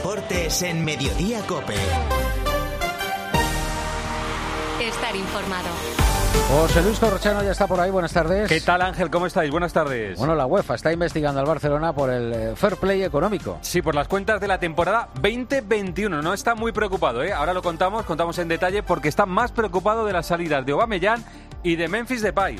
Deportes en Mediodía COPE. Estar informado. José Luis Corrochano ya está por ahí, buenas tardes. ¿Qué tal, Ángel? ¿Cómo estáis? Buenas tardes. Bueno, la UEFA está investigando al Barcelona por el fair play económico. Sí, por las cuentas de la temporada 2021. No está muy preocupado, ¿eh? Ahora lo contamos en detalle porque está más preocupado de las salidas de Aubameyang y de Memphis Depay.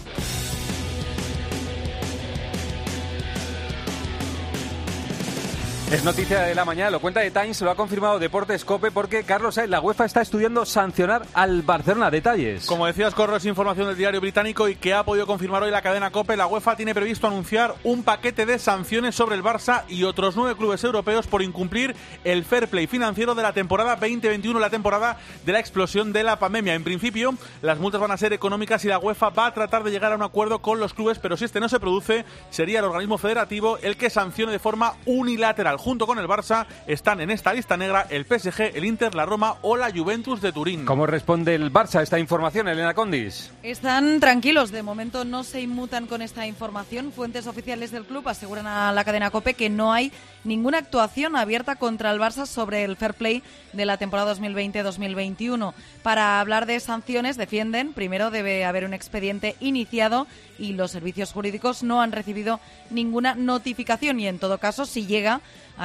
Es noticia de la mañana, lo cuenta The Times, lo ha confirmado Deportes COPE porque Carlos Sainz, la UEFA está estudiando sancionar al Barcelona. Detalles. Como decías, Corro, es información del diario británico y que ha podido confirmar hoy la cadena COPE. La UEFA tiene previsto anunciar un paquete de sanciones sobre el Barça y otros 9 clubes europeos por incumplir el fair play financiero de la temporada 2021, la temporada de la explosión de la pandemia. En principio, las multas van a ser económicas y la UEFA va a tratar de llegar a un acuerdo con los clubes, pero si este no se produce, sería el organismo federativo el que sancione de forma unilateral. Junto con el Barça están en esta lista negra el PSG, el Inter, la Roma o la Juventus de Turín. ¿Cómo responde el Barça a esta información, Elena Condis? Están tranquilos, de momento no se inmutan con esta información. Fuentes oficiales del club aseguran a la cadena COPE que no hay ninguna actuación abierta contra el Barça sobre el fair play de la temporada 2020-2021. Para hablar de sanciones, defienden, primero debe haber un expediente iniciado y los servicios jurídicos no han recibido ninguna notificación y en todo caso, si llega,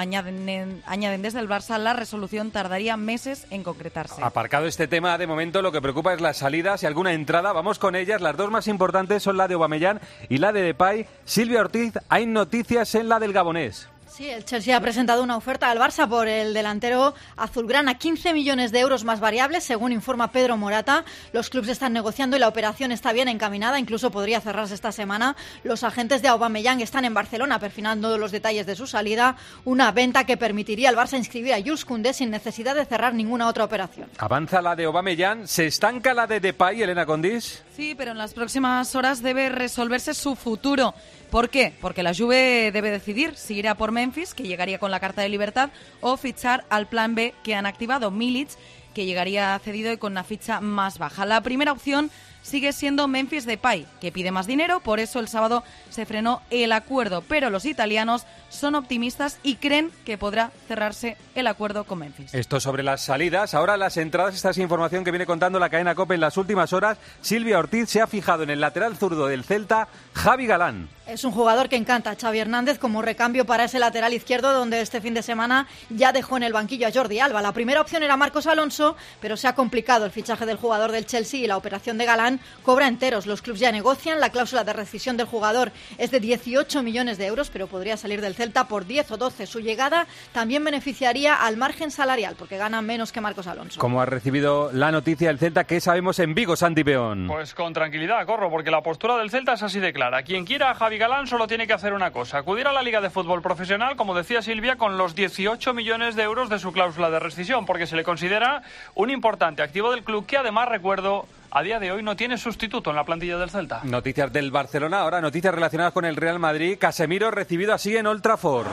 añaden desde el Barça, la resolución tardaría meses en concretarse. Aparcado este tema, de momento lo que preocupa es las salidas y alguna entrada. Vamos con ellas. Las dos más importantes son la de Aubameyang y la de Depay. Silvia Ortiz, hay noticias en la del gabonés. Sí, el Chelsea ha presentado una oferta al Barça por el delantero azulgrana, 15 millones de euros más variables, según informa Pedro Morata. Los clubes están negociando y la operación está bien encaminada, incluso podría cerrarse esta semana. Los agentes de Aubameyang están en Barcelona perfilando los detalles de su salida, una venta que permitiría al Barça inscribir a Jules Koundé sin necesidad de cerrar ninguna otra operación. Avanza la de Aubameyang, ¿se estanca la de Depay, Elena Condis? Sí, pero en las próximas horas debe resolverse su futuro. ¿Por qué? Porque la Juve debe decidir si irá por Memphis, que llegaría con la carta de libertad, o fichar al plan B que han activado, Milic, que llegaría cedido y con una ficha más baja. La primera opción sigue siendo Memphis Depay, que pide más dinero, por eso el sábado se frenó el acuerdo, pero los italianos son optimistas y creen que podrá cerrarse el acuerdo con Memphis. Esto sobre las salidas. Ahora las entradas, esta es información que viene contando la cadena COPE en las últimas horas. Silvia Ortiz se ha fijado en el lateral zurdo del Celta, Javi Galán. Es un jugador que encanta a Xavi Hernández como recambio para ese lateral izquierdo, donde este fin de semana ya dejó en el banquillo a Jordi Alba. La primera opción era Marcos Alonso, pero se ha complicado el fichaje del jugador del Chelsea y la operación de Galán cobra enteros. Los clubes ya negocian, la cláusula de rescisión del jugador es de 18 millones de euros, pero podría salir del Celta por 10 o 12. Su llegada también beneficiaría al margen salarial, porque gana menos que Marcos Alonso. ¿Cómo ha recibido la noticia del Celta? ¿Qué sabemos en Vigo, Santi Peón? Pues con tranquilidad, Corro, porque la postura del Celta es así de clara. Quien quiera a Javi Galán solo tiene que hacer una cosa: acudir a la Liga de Fútbol Profesional, como decía Silvia, con los 18 millones de euros de su cláusula de rescisión, porque se le considera un importante activo del club que, además, recuerdo, a día de hoy no tiene sustituto en la plantilla del Celta. Noticias del Barcelona, ahora noticias relacionadas con el Real Madrid. Casemiro recibido así en Old Trafford.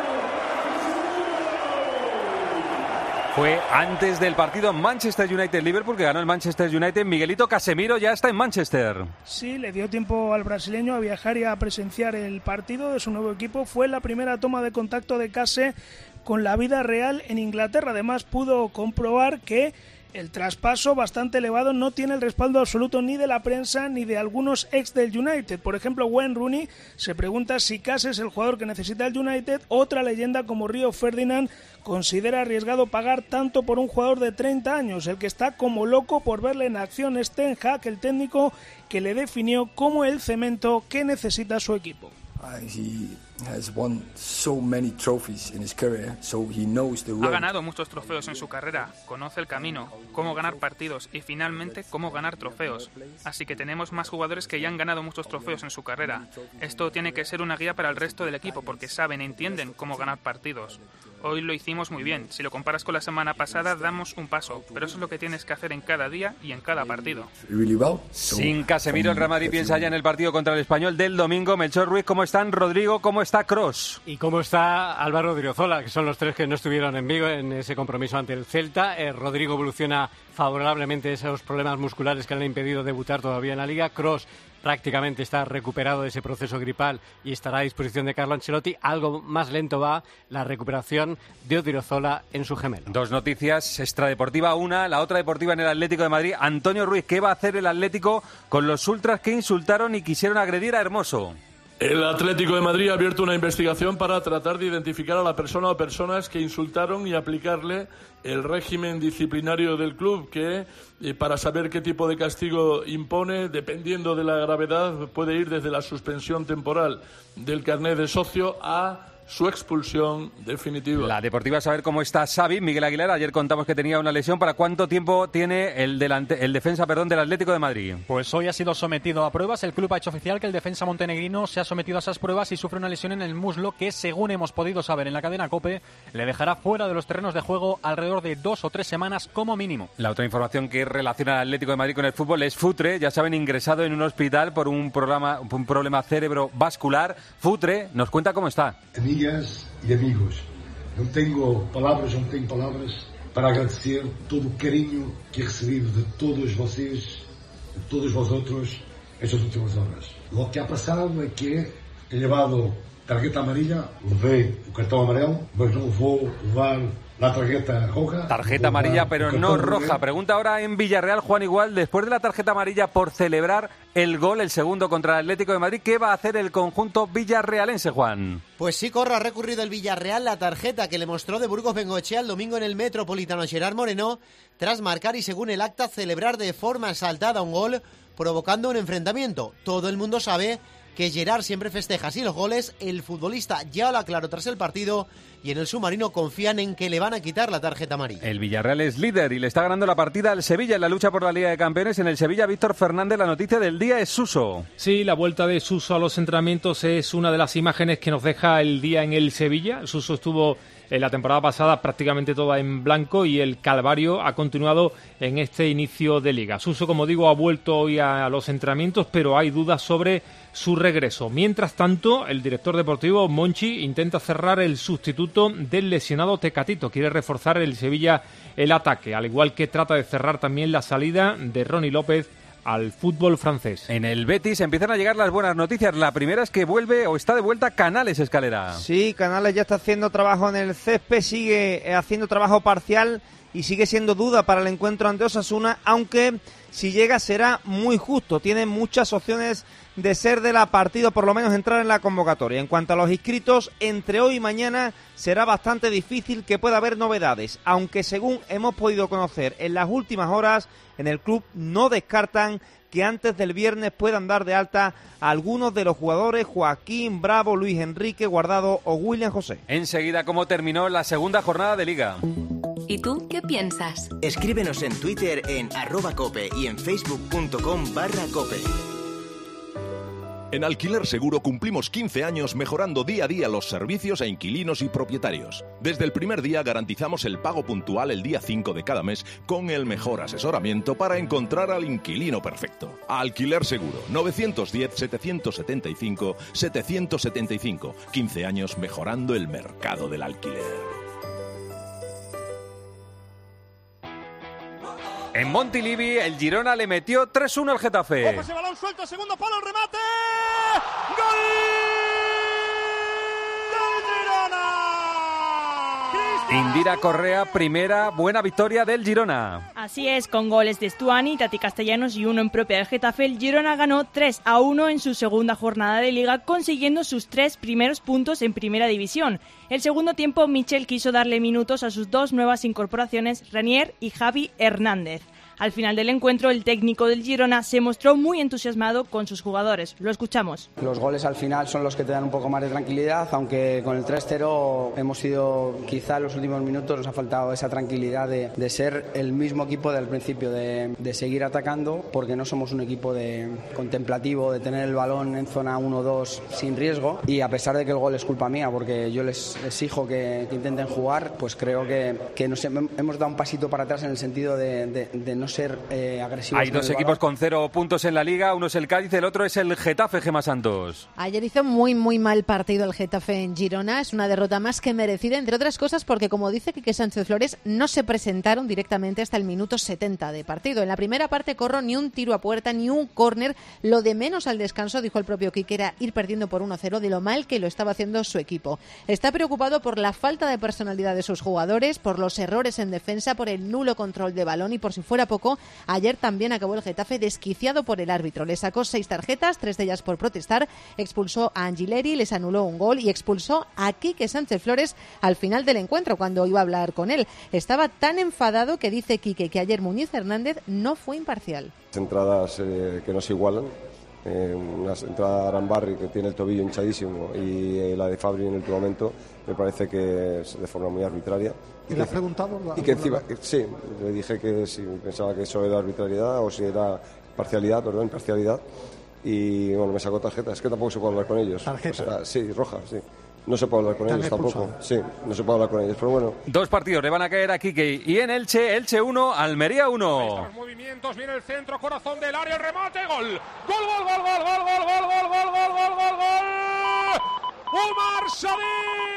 Fue antes del partido Manchester United-Liverpool, que ganó el Manchester United. Miguelito, Casemiro ya está en Manchester. Sí, le dio tiempo al brasileño a viajar y a presenciar el partido de su nuevo equipo. Fue la primera toma de contacto de Case con la vida real en Inglaterra. Además, pudo comprobar que el traspaso bastante elevado no tiene el respaldo absoluto ni de la prensa ni de algunos ex del United. Por ejemplo, Wayne Rooney se pregunta si Case es el jugador que necesita el United. Otra leyenda como Río Ferdinand considera arriesgado pagar tanto por un jugador de 30 años. El que está como loco por verle en acción es Ten Hag, el técnico que le definió como el cemento que necesita su equipo. Ha ganado muchos trofeos en su carrera, conoce el camino, cómo ganar partidos y finalmente cómo ganar trofeos. Así que tenemos más jugadores que ya han ganado muchos trofeos en su carrera. Esto tiene que ser una guía para el resto del equipo porque saben e entienden cómo ganar partidos. Hoy lo hicimos muy bien. Si lo comparas con la semana pasada, damos un paso. Pero eso es lo que tienes que hacer en cada día y en cada partido. Sin Casemiro, el Real Madrid piensa ya en el partido contra el Español del domingo. Melchor Ruiz, ¿cómo están? Rodrigo, ¿cómo está Kroos? ¿Y cómo está Álvaro Odriozola? Que son los tres que no estuvieron en Vigo en ese compromiso ante el Celta. Rodrigo evoluciona favorablemente esos problemas musculares que le han impedido debutar todavía en la Liga. Kroos prácticamente está recuperado de ese proceso gripal y estará a disposición de Carlo Ancelotti. Algo más lento va la recuperación de Odriozola en su gemelo. Dos noticias extradeportiva, una, la otra deportiva en el Atlético de Madrid. Antonio Ruiz, ¿qué va a hacer el Atlético con los ultras que insultaron y quisieron agredir a Hermoso? El Atlético de Madrid ha abierto una investigación para tratar de identificar a la persona o personas que insultaron y aplicarle el régimen disciplinario del club, que para saber qué tipo de castigo impone, dependiendo de la gravedad, puede ir desde la suspensión temporal del carnet de socio a su expulsión definitiva. La deportiva, saber cómo está Xavi. Miguel Aguilar, ayer contamos que tenía una lesión. ¿Para cuánto tiempo tiene el defensa del Atlético de Madrid? Pues hoy ha sido sometido a pruebas. El club ha hecho oficial que el defensa montenegrino se ha sometido a esas pruebas y sufre una lesión en el muslo que, según hemos podido saber en la cadena COPE, le dejará fuera de los terrenos de juego alrededor de 2 o 3 semanas como mínimo. La otra información que relaciona al Atlético de Madrid con el fútbol es Futre. Ya saben, ingresado en un hospital por un problema cerebrovascular. Futre nos cuenta cómo está. Amigas e amigos, não tenho palavras para agradecer todo o carinho que he recebido de todos vocês, de todos vosotros, estas últimas horas. Lo que ha pasado é que he llevado tarjeta amarilla, levei o cartão amarelo, mas não vou levar la tarjeta roja. Tarjeta amarilla, pero no roja. Pregunta ahora en Villarreal, Juan Igual, después de la tarjeta amarilla por celebrar el gol, el segundo contra el Atlético de Madrid, ¿qué va a hacer el conjunto villarrealense, Juan? Pues sí, Corro, ha recurrido el Villarreal la tarjeta que le mostró de Burgos Bengoechea el domingo en el Metropolitano Gerard Moreno, tras marcar y, según el acta, celebrar de forma exaltada un gol, provocando un enfrentamiento. Todo el mundo sabe que Gerard siempre festeja así los goles. El futbolista ya lo aclaró tras el partido y en el submarino confían en que le van a quitar la tarjeta amarilla. El Villarreal es líder y le está ganando la partida al Sevilla en la lucha por la Liga de Campeones. En el Sevilla, Víctor Fernández, la noticia del día es Suso. Sí, la vuelta de Suso a los entrenamientos es una de las imágenes que nos deja el día en el Sevilla. Suso estuvo en la temporada pasada prácticamente toda en blanco y el calvario ha continuado en este inicio de liga. Suso, como digo, ha vuelto hoy a los entrenamientos, pero hay dudas sobre su regreso. Mientras tanto, el director deportivo Monchi intenta cerrar el sustituto del lesionado Tecatito. Quiere reforzar el Sevilla el ataque, al igual que trata de cerrar también la salida de Ronnie López al fútbol francés. En el Betis empiezan a llegar las buenas noticias. La primera es que vuelve o está de vuelta Canales, Escalera. Sí, Canales ya está haciendo trabajo en el césped, sigue haciendo trabajo parcial y sigue siendo duda para el encuentro ante Osasuna, aunque si llega será muy justo. Tiene muchas opciones de ser de la partida, por lo menos entrar en la convocatoria. En cuanto a los inscritos, entre hoy y mañana será bastante difícil que pueda haber novedades, aunque según hemos podido conocer en las últimas horas, en el club no descartan que antes del viernes puedan dar de alta a algunos de los jugadores: Joaquín, Bravo, Luis Enrique, Guardado o William José. Enseguida, ¿cómo terminó la segunda jornada de Liga? ¿Y tú qué piensas? Escríbenos en Twitter en @cope y en facebook.com/cope. En Alquiler Seguro cumplimos 15 años mejorando día a día los servicios a inquilinos y propietarios. Desde el primer día garantizamos el pago puntual el día 5 de cada mes con el mejor asesoramiento para encontrar al inquilino perfecto. Alquiler Seguro, 910-775-775. 15 años mejorando el mercado del alquiler. En Montilivi, el Girona le metió 3-1 al Getafe. Ojo ese balón suelto, segundo palo, el remate. ¡Gol! ¡Del Girona! Indira Correa, primera buena victoria del Girona. Así es, con goles de Stuani, Tati Castellanos y uno en propia del Getafe, el Girona ganó 3-1 en su segunda jornada de Liga, consiguiendo sus 3 primeros puntos en Primera División. El segundo tiempo, Michel quiso darle minutos a sus 2 nuevas incorporaciones, Ranier y Javi Hernández. Al final del encuentro, el técnico del Girona se mostró muy entusiasmado con sus jugadores. Lo escuchamos. Los goles al final son los que te dan un poco más de tranquilidad, aunque con el 3-0 hemos sido, quizá en los últimos minutos nos ha faltado esa tranquilidad de ser el mismo equipo del principio, de seguir atacando, porque no somos un equipo contemplativo, de tener el balón en zona 1-2 sin riesgo, y a pesar de que el gol es culpa mía, porque yo les exijo que intenten jugar, pues creo que nos hemos dado un pasito para atrás en el sentido de no no ser agresivos. Hay dos equipos con 0 puntos en la Liga, uno es el Cádiz, el otro es el Getafe, Gemma Santos. Ayer hizo muy mal partido el Getafe en Girona, es una derrota más que merecida, entre otras cosas porque, como dice Quique Sánchez Flores, no se presentaron directamente hasta el minuto 70 de partido. En la primera parte corro ni un tiro a puerta, ni un córner, lo de menos al descanso, dijo el propio Quique, era ir perdiendo por 1-0 de lo mal que lo estaba haciendo su equipo. Está preocupado por la falta de personalidad de sus jugadores, por los errores en defensa, por el nulo control de balón y, por si fuera poco, ayer también acabó el Getafe desquiciado por el árbitro. Le sacó 6 tarjetas, 3 de ellas por protestar, expulsó a Angileri, les anuló un gol y expulsó a Quique Sánchez Flores al final del encuentro, cuando iba a hablar con él. Estaba tan enfadado que dice Quique que ayer Muñiz Hernández no fue imparcial. Entradas que no se igualan. Una entrada de Arambarri que tiene el tobillo hinchadísimo y la de Fabri en el último momento me parece que es de forma muy arbitraria. ¿Y le has preguntado? Y que encima, sí, le dije que si pensaba que eso era arbitrariedad o si era parcialidad. Y bueno, me sacó tarjeta, es que tampoco se puede hablar con ellos. ¿Tarjeta? O sea, sí, roja, sí. No se puede hablar con ellos tampoco. Sí, no se puede hablar con ellos, pero bueno. 2 partidos le van a caer a Quique y en Elche 1, Almería 1. Estos movimientos, viene el centro, corazón del área, el remate, gol. Gol. Omar Sadik.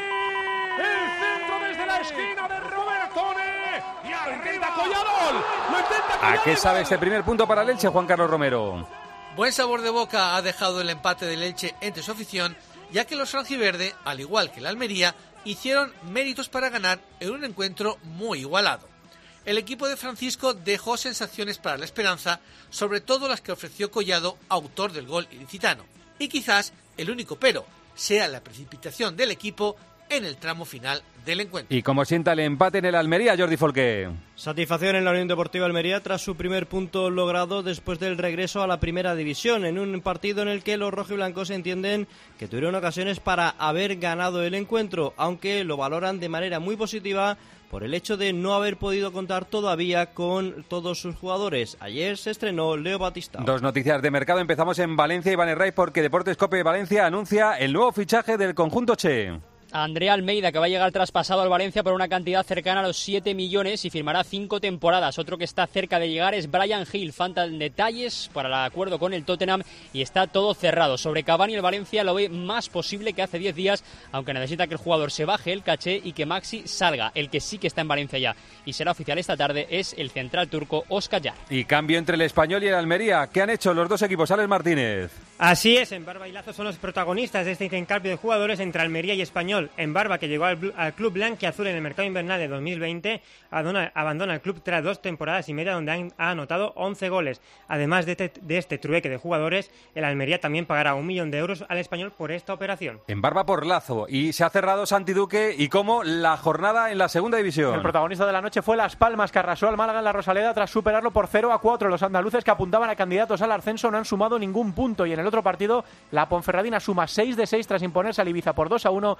El centro desde la esquina de Robertone. Y arriba Collado. Lo intenta Collado. ¿A qué sabe este primer punto para el Elche, Juan Carlos Romero? Buen sabor de boca ha dejado el empate del Elche entre su afición, ya que los franjiverde, al igual que la Almería, hicieron méritos para ganar en un encuentro muy igualado. El equipo de Francisco dejó sensaciones para la esperanza, sobre todo las que ofreció Collado, autor del gol ilicitano. Y quizás el único pero sea la precipitación del equipo en el tramo final del encuentro. ¿Y cómo sienta el empate en el Almería, Jordi Folqué? Satisfacción en la Unión Deportiva Almería tras su primer punto logrado después del regreso a la primera división, en un partido en el que los rojiblancos entienden que tuvieron ocasiones para haber ganado el encuentro, aunque lo valoran de manera muy positiva por el hecho de no haber podido contar todavía con todos sus jugadores. Ayer se estrenó Leo Batista. 2 noticias de mercado. Empezamos en Valencia, Iván Herray, porque Deportes Cope Valencia anuncia el nuevo fichaje del conjunto Che. Andrea Almeida, que va a llegar traspasado al Valencia por una cantidad cercana a los 7 millones y firmará 5 temporadas. Otro que está cerca de llegar es Brian Hill. Faltan detalles para el acuerdo con el Tottenham y está todo cerrado. Sobre Cavani, el Valencia lo ve más posible que hace 10 días, aunque necesita que el jugador se baje el caché y que Maxi salga. El que sí que está en Valencia ya y será oficial esta tarde es el central turco Óscar Yar. Y cambio entre el Español y el Almería. ¿Qué han hecho los dos equipos? Alex Martínez. Así es, en Barba y Lazo son los protagonistas de este intercambio de jugadores entre Almería y Español. En Barba, que llegó al club blanquiazul en el mercado invernal de 2020, abandona el club tras 2 temporadas y media donde ha anotado 11 goles. Además de este trueque de jugadores, el Almería también pagará 1 millón de euros al Español por esta operación. En Barba por Lazo, y se ha cerrado Santi Duque y como la jornada en la segunda división. El protagonista de la noche fue Las Palmas, que arrasó al Málaga en la Rosaleda tras superarlo por 0-4. Los andaluces, que apuntaban a candidatos al ascenso, no han sumado ningún punto, y en el otro partido la Ponferradina suma 6 de 6 tras imponerse al Ibiza por 2-1.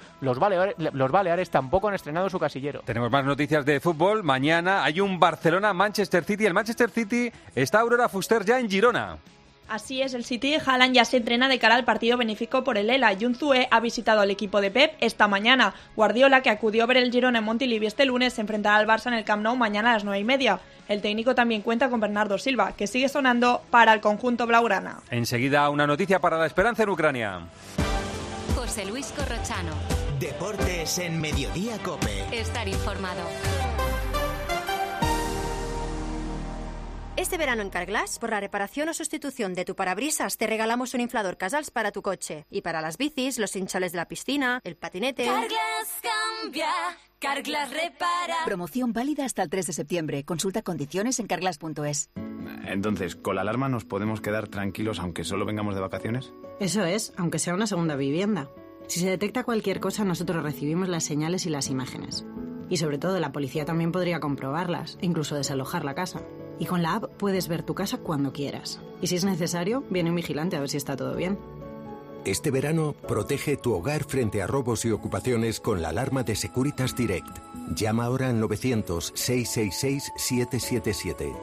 Los Baleares tampoco han estrenado su casillero. Tenemos más noticias de fútbol. Mañana hay un Barcelona-Manchester City. El Manchester City está Aurora Fuster ya en Girona. Así es, el City. Haaland ya se entrena de cara al partido benéfico por el ELA. Yunzue ha visitado al equipo de Pep esta mañana. Guardiola, que acudió a ver el Girona en Montilivi este lunes, se enfrentará al Barça en el Camp Nou mañana a las 9:30. El técnico también cuenta con Bernardo Silva, que sigue sonando para el conjunto blaugrana. Enseguida una noticia para la esperanza en Ucrania. José Luis Corrochano. Deportes en Mediodía Cope. Estar informado. Este verano en Carglass, por la reparación o sustitución de tu parabrisas, te regalamos un inflador Casals para tu coche. Y para las bicis, los hinchales de la piscina, el patinete... Carglass cambia, Carglass repara. Promoción válida hasta el 3 de septiembre. Consulta condiciones en carglass.es. Entonces, ¿con la alarma nos podemos quedar tranquilos aunque solo vengamos de vacaciones? Eso es, aunque sea una segunda vivienda. Si se detecta cualquier cosa, nosotros recibimos las señales y las imágenes. Y sobre todo, la policía también podría comprobarlas, incluso desalojar la casa. Y con la app puedes ver tu casa cuando quieras. Y si es necesario, viene un vigilante a ver si está todo bien. Este verano, protege tu hogar frente a robos y ocupaciones con la alarma de Securitas Direct. Llama ahora al 900-666-777.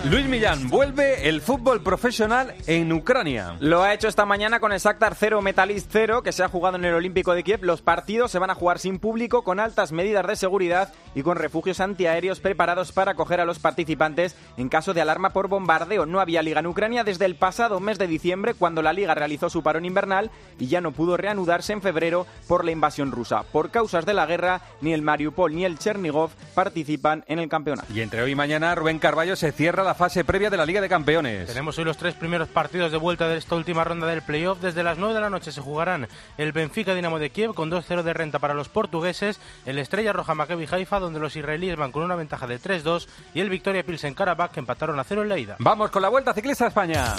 Luis Millán, vuelve el fútbol profesional en Ucrania. Lo ha hecho esta mañana con el Shakhtar 0, Metalist 0, que se ha jugado en el Olímpico de Kiev. Los partidos se van a jugar sin público, con altas medidas de seguridad y con refugios antiaéreos preparados para acoger a los participantes en caso de alarma por bombardeo. No había liga en Ucrania desde el pasado mes de diciembre, cuando la liga realizó su parón invernal y ya no pudo reanudarse en febrero por la invasión rusa. Por causas de la guerra, ni el Mariupol ni el Chernigov participan en el campeonato. Y entre hoy y mañana, Rubén Carballo, se cierra la fase previa de la Liga de Campeones. Tenemos hoy los 3 primeros partidos de vuelta de esta última ronda del playoff. Desde las 9 de la noche se jugarán el Benfica Dinamo de Kiev con 2-0 de renta para los portugueses, el Estrella Roja Maccabi Haifa, donde los israelíes van con una ventaja de 3-2, y el Victoria Pilsen Karabakh, que empataron a 0 en la ida. Vamos con la Vuelta Ciclista a España.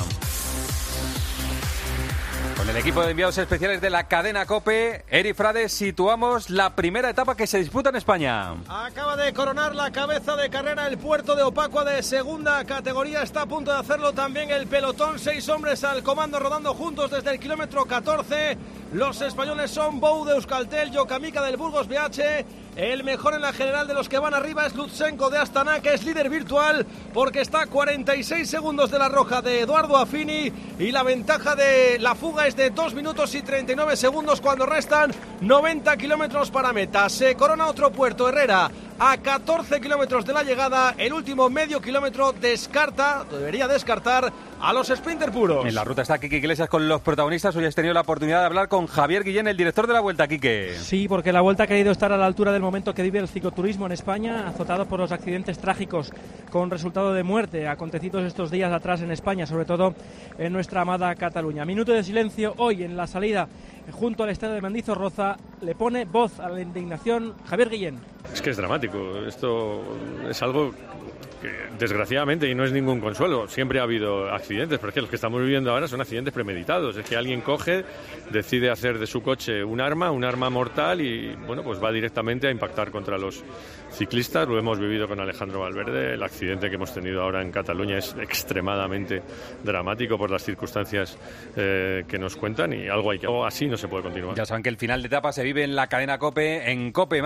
Con el equipo de enviados especiales de la cadena COPE, Eri Frades, situamos la primera etapa que se disputa en España. Acaba de coronar la cabeza de carrera el puerto de Opacua de segunda categoría. Está a punto de hacerlo también el pelotón. 6 hombres al comando rodando juntos desde el kilómetro 14. Los españoles son Bou de Euskaltel, Jokamica del Burgos BH. El mejor en la general de los que van arriba es Lutsenko de Astana, que es líder virtual porque está a 46 segundos de la roja de Eduardo Affini, y la ventaja de la fuga es de 2 minutos y 39 segundos cuando restan 90 kilómetros para meta. Se corona otro puerto, Herrera, a 14 kilómetros de la llegada. El último medio kilómetro debería descartar a los sprinter puros. En la ruta está Quique Iglesias con los protagonistas. Hoy has tenido la oportunidad de hablar con Javier Guillén, el director de la Vuelta. Quique. Sí, porque la Vuelta ha querido estar a la altura del momento que vive el cicloturismo en España, azotado por los accidentes trágicos con resultado de muerte acontecidos estos días atrás en España, sobre todo en nuestra amada Cataluña. Minuto de silencio hoy en la salida junto al estadio de Mendizorroza. Le pone voz a la indignación Javier Guillén. Es que es dramático. Esto es algo que, desgraciadamente, y no es ningún consuelo, siempre ha habido accidentes, pero es que los que estamos viviendo ahora son accidentes premeditados. Es que alguien coge, decide hacer de su coche un arma mortal, y bueno, pues va directamente a impactar contra los ciclistas. Lo hemos vivido con Alejandro Valverde. El accidente que hemos tenido ahora en Cataluña es extremadamente dramático por las circunstancias que nos cuentan, y algo así no se puede continuar. Ya saben que el final de etapa se vive en la cadena COPE, en COPE+,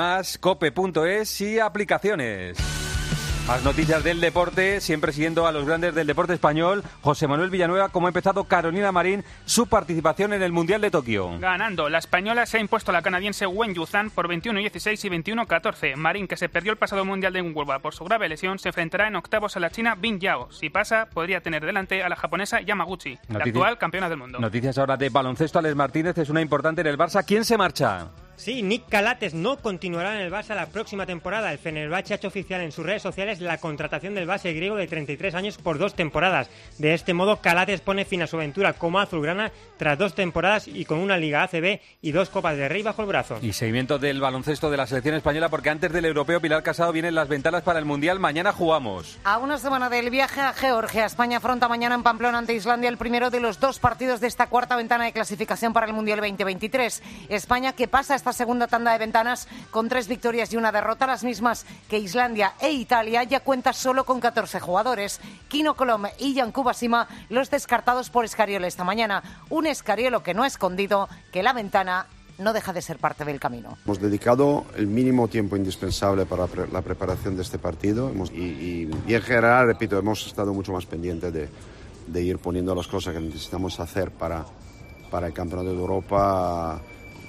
cope.es y aplicaciones. Más noticias del deporte, siempre siguiendo a los grandes del deporte español. José Manuel Villanueva, cómo ha empezado Carolina Marín su participación en el Mundial de Tokio. Ganando, la española se ha impuesto a la canadiense Wen Yuzhan por 21-16 y 21-14. Marín, que se perdió el pasado Mundial de Huelva por su grave lesión, se enfrentará en octavos a la china Bin Yao. Si pasa, podría tener delante a la japonesa Yamaguchi, la actual campeona del mundo. Noticias ahora de baloncesto. Alex Martínez es una importante en el Barça. ¿Quién se marcha? Sí, Nick Calates no continuará en el Barça la próxima temporada. El Fenerbahce ha hecho oficial en sus redes sociales la contratación del base griego de 33 años por 2 temporadas. De este modo, Calates pone fin a su aventura como azulgrana tras 2 temporadas y con una Liga ACB y 2 Copas de Rey bajo el brazo. Y seguimiento del baloncesto de la selección española, porque antes del europeo, Pilar Casado, vienen las ventanas para el Mundial. Mañana jugamos. A una semana del viaje a Georgia, España afronta mañana en Pamplona ante Islandia el primero de los 2 partidos de esta cuarta ventana de clasificación para el Mundial 2023. España, que pasa esta segunda tanda de ventanas con 3 victorias y 1 derrota, las mismas que Islandia e Italia, ya cuenta solo con 14 jugadores. Kino Colom y Yankuba Sima, los descartados por Escariolo esta mañana. Un Escariolo que no ha escondido que la ventana no deja de ser parte del camino. Hemos dedicado el mínimo tiempo indispensable para la preparación de este partido y en general, repito, hemos estado mucho más pendientes de ir poniendo las cosas que necesitamos hacer para el Campeonato de Europa.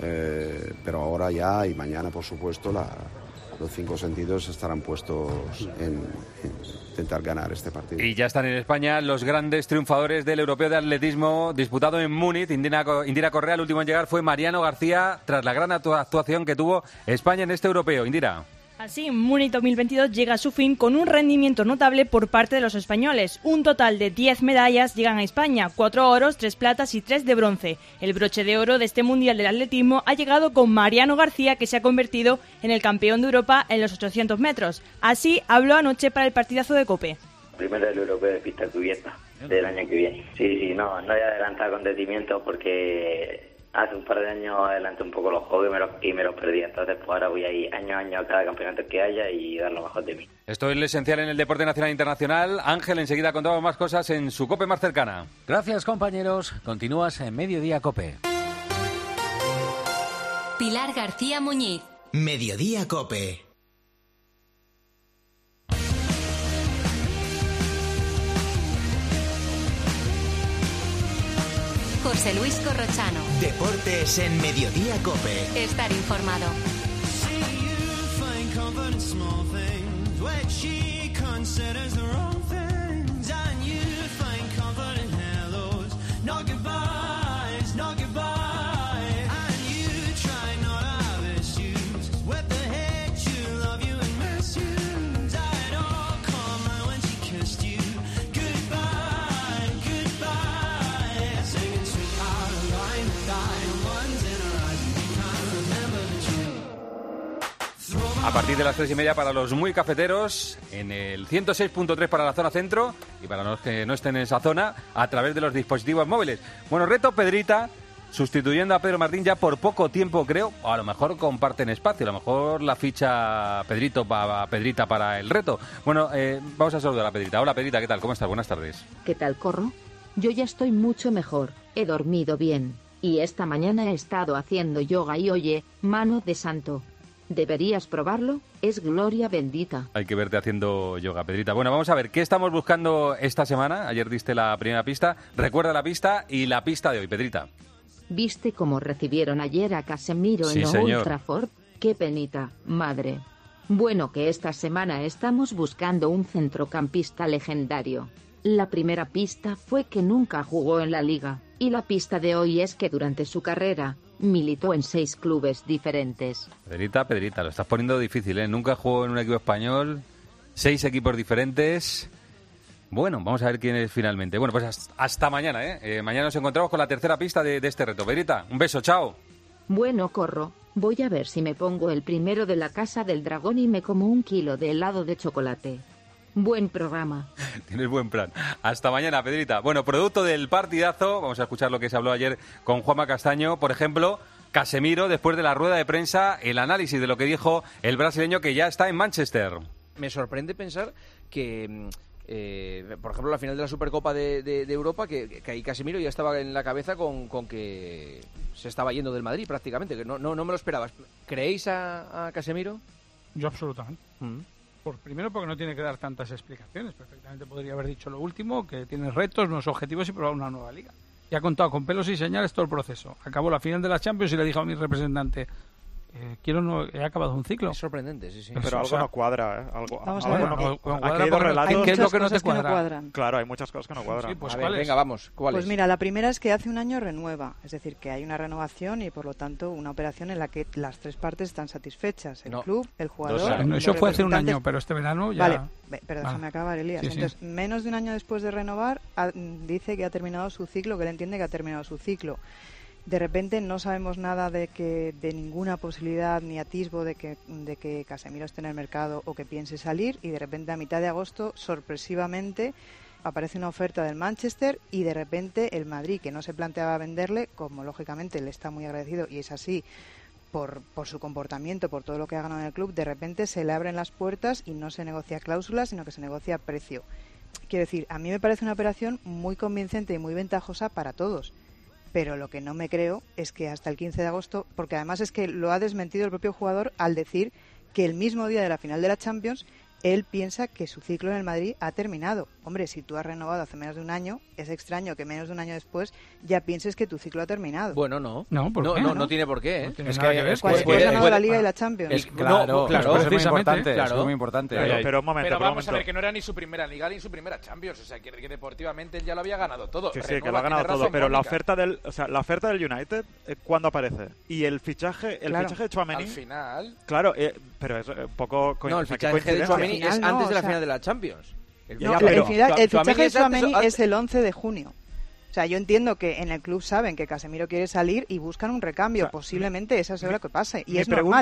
Pero ahora ya y mañana, por supuesto, los 5 sentidos estarán puestos en intentar ganar este partido. Y ya están en España los grandes triunfadores del europeo de atletismo disputado en Múnich. Indira Correa, el último en llegar fue Mariano García, tras la gran actuación que tuvo España en este europeo. Indira. Así, Múnich 2022 llega a su fin con un rendimiento notable por parte de los españoles. Un total de 10 medallas llegan a España, 4 oros, 3 platas y 3 de bronce. El broche de oro de este Mundial del Atletismo ha llegado con Mariano García, que se ha convertido en el campeón de Europa en los 800 metros. Así habló anoche para el partidazo de COPE. Primero el europeo de pista cubierta del año que viene. Sí, no voy a adelantar acontecimientos porque hace un par de años adelanté un poco los juegos y me los perdí. Entonces, pues ahora voy a ir año a año a cada campeonato que haya y dar lo mejor de mí. Esto es lo esencial en el deporte nacional e internacional. Ángel, enseguida contamos más cosas en su COPE más cercana. Gracias, compañeros. Continúas en Mediodía COPE. Pilar García Muñiz. Mediodía COPE. José Luis Corrochano. Deportes en Mediodía COPE. Estar informado. A partir de las 3:30 para los muy cafeteros, en el 106.3 para la zona centro y para los que no estén en esa zona, a través de los dispositivos móviles. Bueno, reto Pedrita, sustituyendo a Pedro Martín ya por poco tiempo, creo. O a lo mejor comparten espacio, a lo mejor la ficha Pedrita para el reto. Bueno, vamos a saludar a Pedrita. Hola Pedrita, ¿qué tal? ¿Cómo estás? Buenas tardes. ¿Qué tal, Corro? Yo ya estoy mucho mejor, he dormido bien. Y esta mañana he estado haciendo yoga y oye, mano de santo. Deberías probarlo, es gloria bendita. Hay que verte haciendo yoga, Pedrita. Bueno, vamos a ver, ¿qué estamos buscando esta semana? Ayer diste la primera pista. Recuerda la pista y la pista de hoy, Pedrita. ¿Viste cómo recibieron ayer a Casemiro en Old Trafford? ¡Qué penita, madre! Bueno, que esta semana estamos buscando un centrocampista legendario. La primera pista fue que nunca jugó en la liga, y la pista de hoy es que durante su carrera militó en 6 clubes diferentes. Pedrita, lo estás poniendo difícil, ¿eh? Nunca jugó en un equipo español, 6 equipos diferentes. Bueno, vamos a ver quién es finalmente. Bueno, pues hasta mañana, ¿eh? Mañana nos encontramos con la tercera pista de este reto. Pedrita, un beso, chao. Bueno, Corro, voy a ver si me pongo el primero de la Casa del Dragón y me como 1 kilo de helado de chocolate. Buen programa. Tienes buen plan. Hasta mañana, Pedrita. Bueno, producto del partidazo, vamos a escuchar lo que se habló ayer con Juanma Castaño. Por ejemplo, Casemiro, después de la rueda de prensa, el análisis de lo que dijo el brasileño que ya está en Manchester. Me sorprende pensar que, por ejemplo, la final de la Supercopa de Europa, que ahí Casemiro ya estaba en la cabeza con que se estaba yendo del Madrid prácticamente, que no me lo esperabas. ¿Creéis a Casemiro? Yo absolutamente. Primero porque no tiene que dar tantas explicaciones. Perfectamente podría haber dicho lo último, que tiene retos, nuevos objetivos y probar una nueva liga. Y ha contado con pelos y señales todo el proceso. Acabó la final de la Champions y le dijo a mi representante, he acabado un ciclo. Es sorprendente, sí. Pero algo no cuadra, ¿eh? Vamos a ver. ¿Qué es lo que no te cuadra? Claro, hay muchas cosas que no cuadran. Sí, pues a ver, venga, vamos. ¿Cuáles? Pues mira, la primera es que hace un año renueva. Es decir, que hay una renovación y, por lo tanto, una operación en la que las 3 partes están satisfechas. El club, el jugador... Eso fue hace un año, pero este verano ya... Vale, pero déjame acabar, Elías. Sí, entonces, menos de un año después de renovar, dice que ha terminado su ciclo, que él entiende que ha terminado su ciclo. De repente no sabemos nada de ninguna posibilidad ni atisbo de que Casemiro esté en el mercado o que piense salir, y de repente a mitad de agosto, sorpresivamente, aparece una oferta del Manchester y de repente el Madrid, que no se planteaba venderle, como lógicamente le está muy agradecido y es así por su comportamiento, por todo lo que ha ganado en el club, de repente se le abren las puertas y no se negocia cláusulas, sino que se negocia precio. Quiero decir, a mí me parece una operación muy convincente y muy ventajosa para todos. Pero lo que no me creo es que hasta el 15 de agosto, porque además es que lo ha desmentido el propio jugador al decir que el mismo día de la final de la Champions él piensa que su ciclo en el Madrid ha terminado. Hombre, si tú has renovado hace menos de un año, es extraño que menos de un año después ya pienses que tu ciclo ha terminado. Bueno, no. No tiene por qué, ¿eh? No tiene nada que ver. Después has ganado la Liga y la Champions. Claro, es muy importante. Claro. Es muy importante. Pero un momento. Pero vamos a ver que no era ni su primera Liga ni su primera Champions. O sea, que deportivamente él ya lo había ganado todo. Sí, que lo ha ganado todo. Pero la oferta del United, ¿cuándo aparece? Y el fichaje de Tchouaméni... Al final... Claro, pero es un poco... No, el fichaje de Tchouaméni es antes de la final de la Champions. El fichaje de Tchouaméni es el 11 de junio. O sea, yo entiendo que en el club saben que Casemiro quiere salir y buscan un recambio. O sea, posiblemente eso sea lo que pase. Y es normal.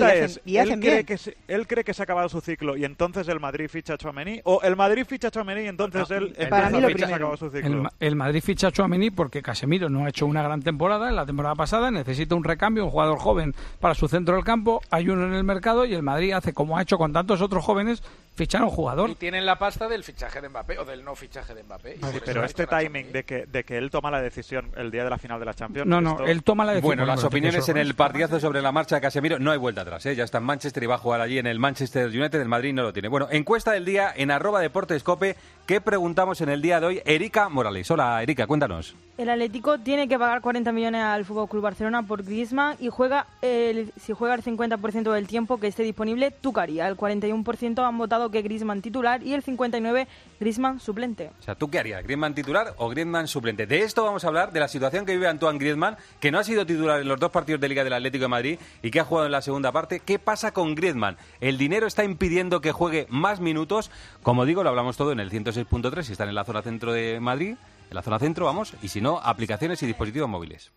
¿Él cree que se ha acabado su ciclo y entonces el Madrid ficha a Tchouaméni? ¿O el Madrid ficha a Tchouaméni y entonces para mí se ha acabado su ciclo? El Madrid ficha a Tchouaméni porque Casemiro no ha hecho una gran temporada. En la temporada pasada necesita un recambio, un jugador joven para su centro del campo. Hay uno en el mercado y el Madrid hace como ha hecho con tantos otros jóvenes, fichar a un jugador. Y tienen la pasta del fichaje de Mbappé o del no fichaje de Mbappé. Sí, pero este timing de que él toma la decisión el día de la final de la Champions... él toma la decisión. Bueno, las opiniones en el partidazo sobre la marcha de Casemiro, no hay vuelta atrás, ¿eh? Ya está en Manchester y va a jugar allí en el Manchester United, el Madrid no lo tiene. Bueno, encuesta del día en @deportescope, que preguntamos en el día de hoy. Erika Morales. Hola, Erika, cuéntanos. El Atlético tiene que pagar 40 millones al FC Barcelona por Griezmann y si juega el 50% del tiempo que esté disponible, Tucaría. El 41% han votado que Griezmann titular y el 59% Griezmann suplente. O sea, ¿tú qué harías? ¿Griezmann titular o Griezmann suplente? De esto vamos a hablar, de la situación que vive Antoine Griezmann, que no ha sido titular en los 2 partidos de Liga del Atlético de Madrid y que ha jugado en la segunda parte. ¿Qué pasa con Griezmann? ¿El dinero está impidiendo que juegue más minutos? Como digo, lo hablamos todo en el 106.3 si están en la zona centro de Madrid. En la zona centro, vamos, y si no, aplicaciones y dispositivos móviles.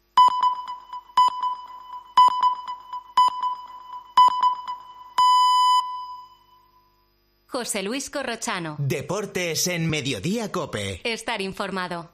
José Luis Corrochano. Deportes en Mediodía COPE. Estar informado.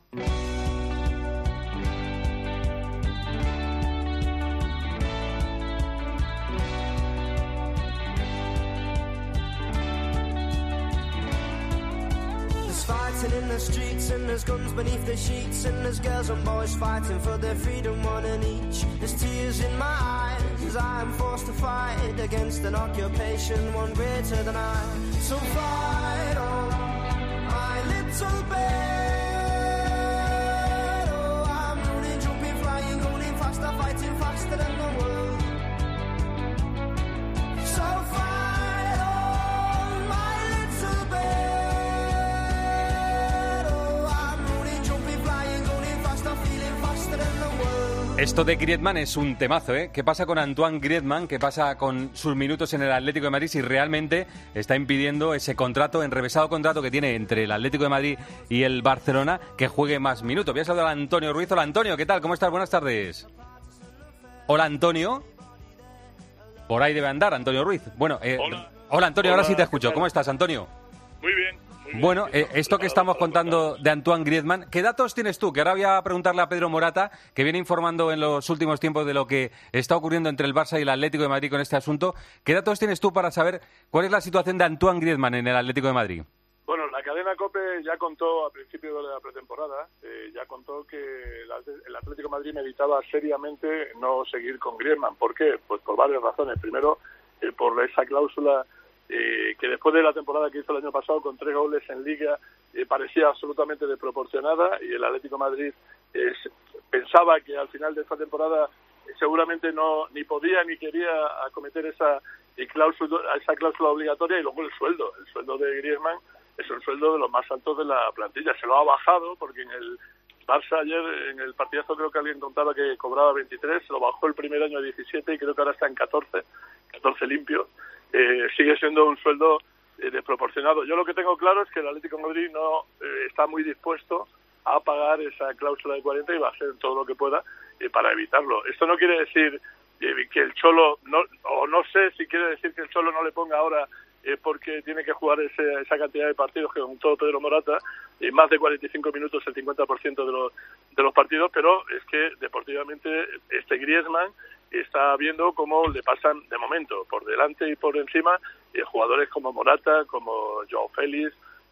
Fighting in the streets and there's guns beneath the sheets and there's girls and boys fighting for their freedom, one and each. There's tears in my eyes as I am forced to fight against an occupation one greater than I. So fight on, my little bird. Oh, I'm running, jumping, flying, going faster, fighting faster than the world. So fight on, my little bird. Esto de Griezmann es un temazo, ¿eh? ¿Qué pasa con Antoine Griezmann? ¿Qué pasa con sus minutos en el Atlético de Madrid si realmente está impidiendo ese contrato, enrevesado contrato que tiene entre el Atlético de Madrid y el Barcelona, que juegue más minutos? Voy a saludar a Antonio Ruiz. Hola, Antonio, ¿qué tal? ¿Cómo estás? Buenas tardes. Hola, Antonio. Por ahí debe andar Antonio Ruiz. Bueno, hola Antonio, ahora sí te escucho. ¿Cómo estás, Antonio? Muy bien. Bueno, esto que estamos contando de Antoine Griezmann, ¿qué datos tienes tú? Que ahora voy a preguntarle a Pedro Morata, que viene informando en los últimos tiempos de lo que está ocurriendo entre el Barça y el Atlético de Madrid con este asunto. ¿Qué datos tienes tú para saber cuál es la situación de Antoine Griezmann en el Atlético de Madrid? Bueno, la cadena COPE ya contó a principio de la pretemporada, ya contó que el Atlético de Madrid meditaba seriamente no seguir con Griezmann. ¿Por qué? Pues por varias razones. Primero, por esa cláusula que después de la temporada que hizo el año pasado con 3 goles en Liga parecía absolutamente desproporcionada, y el Atlético de Madrid pensaba que al final de esta temporada seguramente ni podía ni quería acometer esa cláusula obligatoria. Y luego el sueldo de Griezmann es un sueldo de los más altos de la plantilla. Se lo ha bajado porque en el Barça ayer, en el partidazo, creo que alguien contaba que cobraba 23, se lo bajó el primer año a 17 y creo que ahora está en 14 limpios. Sigue siendo un sueldo desproporcionado. Yo lo que tengo claro es que el Atlético de Madrid no está muy dispuesto a pagar esa cláusula de 40 y va a hacer todo lo que pueda para evitarlo. Esto no quiere decir que el Cholo, no sé si quiere decir que el Cholo no le ponga ahora porque tiene que jugar esa cantidad de partidos que con todo Pedro Morata, más de 45 minutos, el 50% de los partidos, pero es que deportivamente Griezmann está viendo cómo le pasan de momento por delante y por encima jugadores como Morata, como Joao Félix,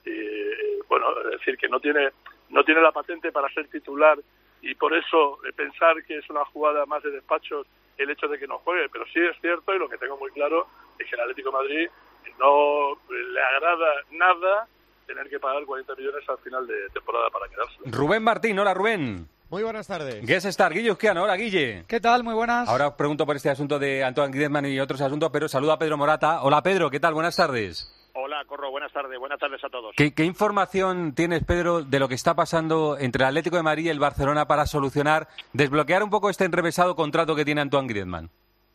bueno, es decir, que no tiene la patente para ser titular, y por eso pensar que es una jugada más de despachos el hecho de que no juegue. Pero sí es cierto, y lo que tengo muy claro es que el Atlético de Madrid no le agrada nada tener que pagar 40 millones al final de temporada para quedarse. Rubén Martín, hola Rubén. Muy buenas tardes. Guest Star, Guille Uzquiano, hola Guille. ¿Qué tal? Muy buenas. Ahora os pregunto por este asunto de Antoine Griezmann y otros asuntos, pero saludo a Pedro Morata. Hola Pedro, ¿qué tal? Buenas tardes. Hola, Corro, buenas tardes a todos. ¿Qué información tienes, Pedro, de lo que está pasando entre el Atlético de Madrid y el Barcelona para desbloquear un poco este enrevesado contrato que tiene Antoine Griezmann?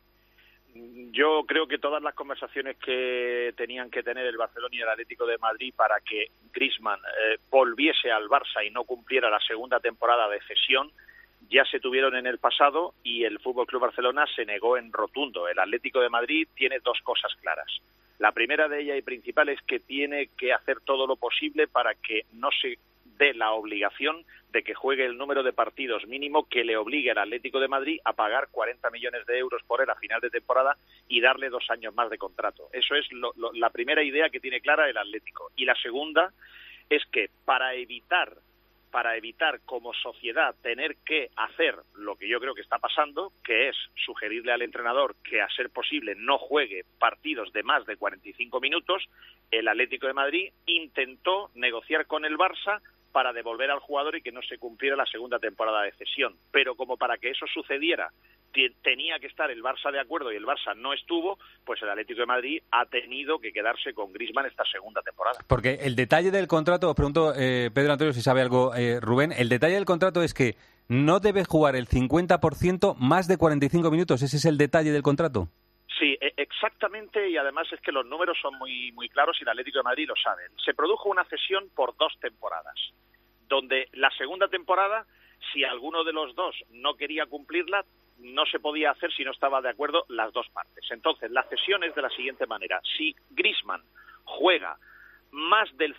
Yo creo que todas las conversaciones que tenían que tener el Barcelona y el Atlético de Madrid para que Griezmann volviese al Barça y no cumpliera la segunda temporada de cesión ya se tuvieron en el pasado, y el FC Barcelona se negó en rotundo. El Atlético de Madrid tiene dos cosas claras. La primera de ellas y principal es que tiene que hacer todo lo posible para que no se dé la obligación de que juegue el número de partidos mínimo que le obligue al Atlético de Madrid a pagar 40 millones de euros por él a final de temporada y darle 2 años más de contrato. Eso es la primera idea que tiene clara el Atlético. Y la segunda es que para evitar para evitar como sociedad tener que hacer lo que yo creo que está pasando, que es sugerirle al entrenador que a ser posible no juegue partidos de más de 45 minutos, el Atlético de Madrid intentó negociar con el Barça para devolver al jugador y que no se cumpliera la segunda temporada de cesión. Pero como para que eso sucediera tenía que estar el Barça de acuerdo y el Barça no estuvo, pues el Atlético de Madrid ha tenido que quedarse con Griezmann esta segunda temporada. Porque el detalle del contrato, os pregunto, Pedro Antonio, si sabe algo, Rubén, el detalle del contrato es que no debe jugar el 50% más de 45 minutos. ¿Ese es el detalle del contrato? Sí, exactamente, y además es que los números son muy claros y el Atlético de Madrid lo sabe. Se produjo una cesión por 2 temporadas, donde la segunda temporada, si alguno de los dos no quería cumplirla, no se podía hacer si no estaban de acuerdo las dos partes. Entonces, la cesión es de la siguiente manera. Si Griezmann juega más del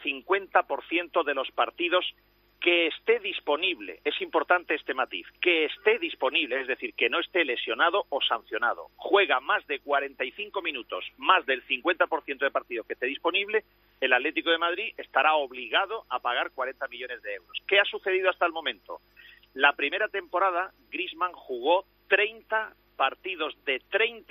50% de los partidos que esté disponible, es importante este matiz, que esté disponible, es decir, que no esté lesionado o sancionado, juega más de 45 minutos, más del 50% de partidos que esté disponible, el Atlético de Madrid estará obligado a pagar 40 millones de euros. ¿Qué ha sucedido hasta el momento? La primera temporada, Griezmann jugó 30 partidos de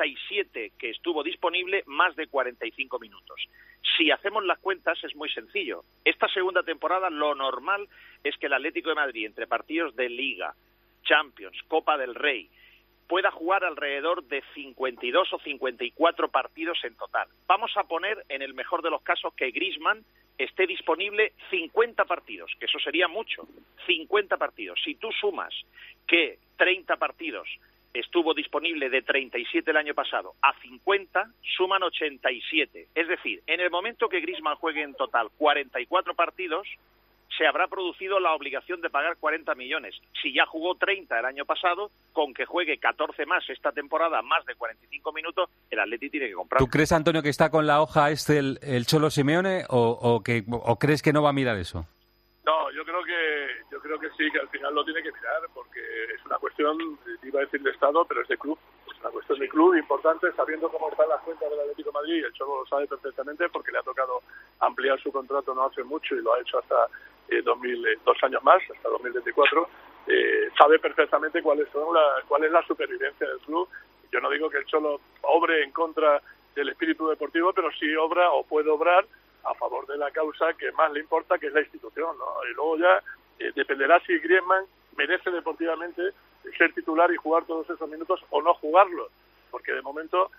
37 que estuvo disponible, más de 45 minutos. Si hacemos las cuentas es muy sencillo. Esta segunda temporada lo normal es que el Atlético de Madrid, entre partidos de Liga, Champions, Copa del Rey, pueda jugar alrededor de 52 o 54 partidos en total. Vamos a poner, en el mejor de los casos, que Griezmann esté disponible 50 partidos, que eso sería mucho, 50 partidos. Si tú sumas que 30 partidos estuvo disponible de 37 el año pasado a 50, suman 87. Es decir, en el momento que Griezmann juegue en total 44 partidos, se habrá producido la obligación de pagar 40 millones. Si ya jugó 30 el año pasado, con que juegue 14 más esta temporada, más de 45 minutos, el Atleti tiene que comprar. ¿Tú crees, Antonio, que está con la hoja el Cholo Simeone o crees que no va a mirar eso? No, yo creo que sí, que al final lo tiene que mirar, porque es una cuestión, iba a decir de Estado, pero es de club. Es una cuestión de club importante, sabiendo cómo están las cuentas del Atlético de Madrid. El Cholo lo sabe perfectamente porque le ha tocado ampliar su contrato no hace mucho y lo ha hecho hasta 2 años más, hasta 2024. Sabe perfectamente cuál es la supervivencia del club. Yo no digo que el Cholo obre en contra del espíritu deportivo, pero sí obra o puede obrar a favor de la causa que más le importa, que es la institución, ¿no? Y luego ya dependerá si Griezmann merece deportivamente ser titular y jugar todos esos minutos o no jugarlos, porque de momento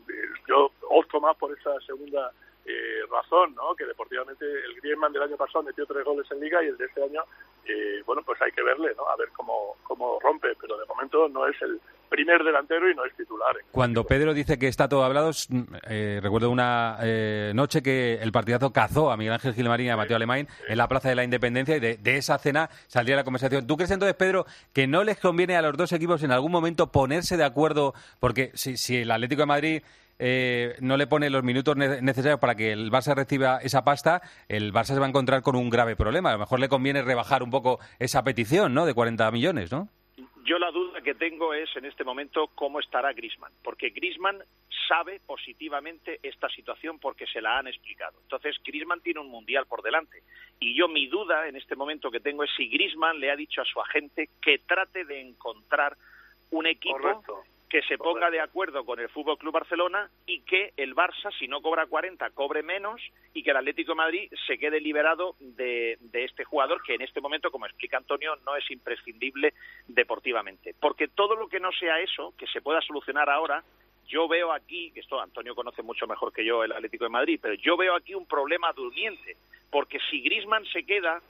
yo opto más por esa segunda razón, ¿no? Que deportivamente el Griezmann del año pasado metió 3 goles en Liga y el de este año, bueno, pues hay que verle, ¿no? A ver cómo rompe, pero de momento no es el primer delantero y no es titular. Cuando Pedro dice que está todo hablado, recuerdo una noche que el partidazo cazó a Miguel Ángel Gilmarín y a Mateo Alemán en la Plaza de la Independencia, y de esa cena saldría la conversación. ¿Tú crees entonces, Pedro, que no les conviene a los dos equipos en algún momento ponerse de acuerdo? Porque si el Atlético de Madrid no le pone los minutos necesarios para que el Barça reciba esa pasta, el Barça se va a encontrar con un grave problema. A lo mejor le conviene rebajar un poco esa petición, ¿no?, de 40 millones, ¿no? Yo la duda que tengo es en este momento cómo estará Griezmann, porque Griezmann sabe positivamente esta situación porque se la han explicado. Entonces Griezmann tiene un mundial por delante y yo mi duda en este momento que tengo es si Griezmann le ha dicho a su agente que trate de encontrar un equipo que se ponga de acuerdo con el Fútbol Club Barcelona y que el Barça, si no cobra 40, cobre menos y que el Atlético de Madrid se quede liberado de este jugador que en este momento, como explica Antonio, no es imprescindible deportivamente. Porque todo lo que no sea eso, que se pueda solucionar ahora, yo veo aquí, que esto Antonio conoce mucho mejor que yo el Atlético de Madrid, pero yo veo aquí un problema durmiente, porque si Griezmann se queda,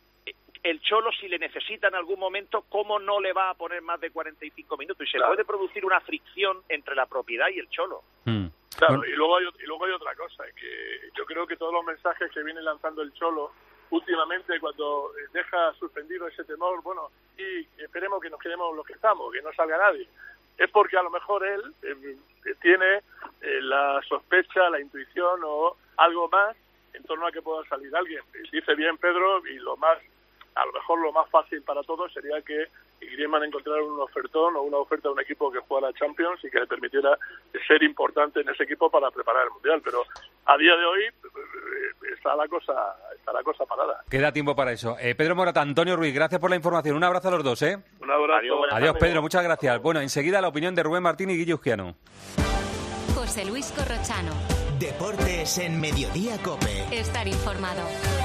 el Cholo, si le necesita en algún momento, ¿cómo no le va a poner más de 45 minutos? Y se puede producir una fricción entre la propiedad y el Cholo. Claro, y luego hay otra cosa, que yo creo que todos los mensajes que viene lanzando el Cholo últimamente, cuando deja suspendido ese temor, bueno, y esperemos que nos quedemos los que estamos, que no salga nadie, es porque a lo mejor él tiene la sospecha, la intuición o algo más en torno a que pueda salir alguien. Dice bien Pedro, y a lo mejor lo más fácil para todos sería que Griezmann encontrara un ofertón o una oferta de un equipo que jugara Champions y que le permitiera ser importante en ese equipo para preparar el Mundial. Pero a día de hoy está la cosa parada. Queda tiempo para eso. Pedro Morata, Antonio Ruiz, gracias por la información. Un abrazo a los dos, ¿eh? Un abrazo. Adiós, Pedro, muchas gracias. Bueno, enseguida la opinión de Rubén Martín y Guille Uzquiano. José Luis Corrochano. Deportes en Mediodía COPE. Estar informado.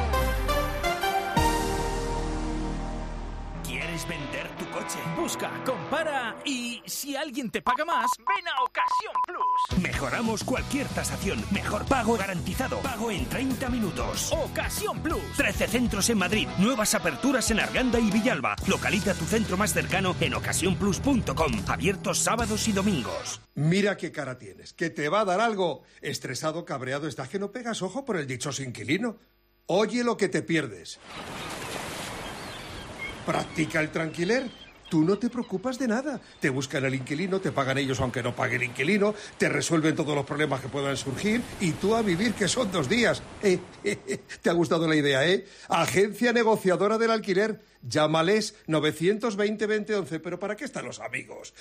¿Quieres vender tu coche? Busca, compara y si alguien te paga más, ven a Ocasión Plus. Mejoramos cualquier tasación. Mejor pago garantizado. Pago en 30 minutos. Ocasión Plus. 13 centros en Madrid. Nuevas aperturas en Arganda y Villalba. Localiza tu centro más cercano en ocasiónplus.com. Abiertos sábados y domingos. Mira qué cara tienes. ¿Que te va a dar algo? Estresado, cabreado, estás que no pegas ojo por el dichoso inquilino. Oye lo que te pierdes. Practica el tranquiler. Tú no te preocupas de nada. Te buscan el inquilino, te pagan ellos aunque no pague el inquilino, te resuelven todos los problemas que puedan surgir y tú a vivir, que son 2 días. ¿Te ha gustado la idea, eh? Agencia negociadora del alquiler. Llámales 920-2011. ¿Pero para qué están los amigos?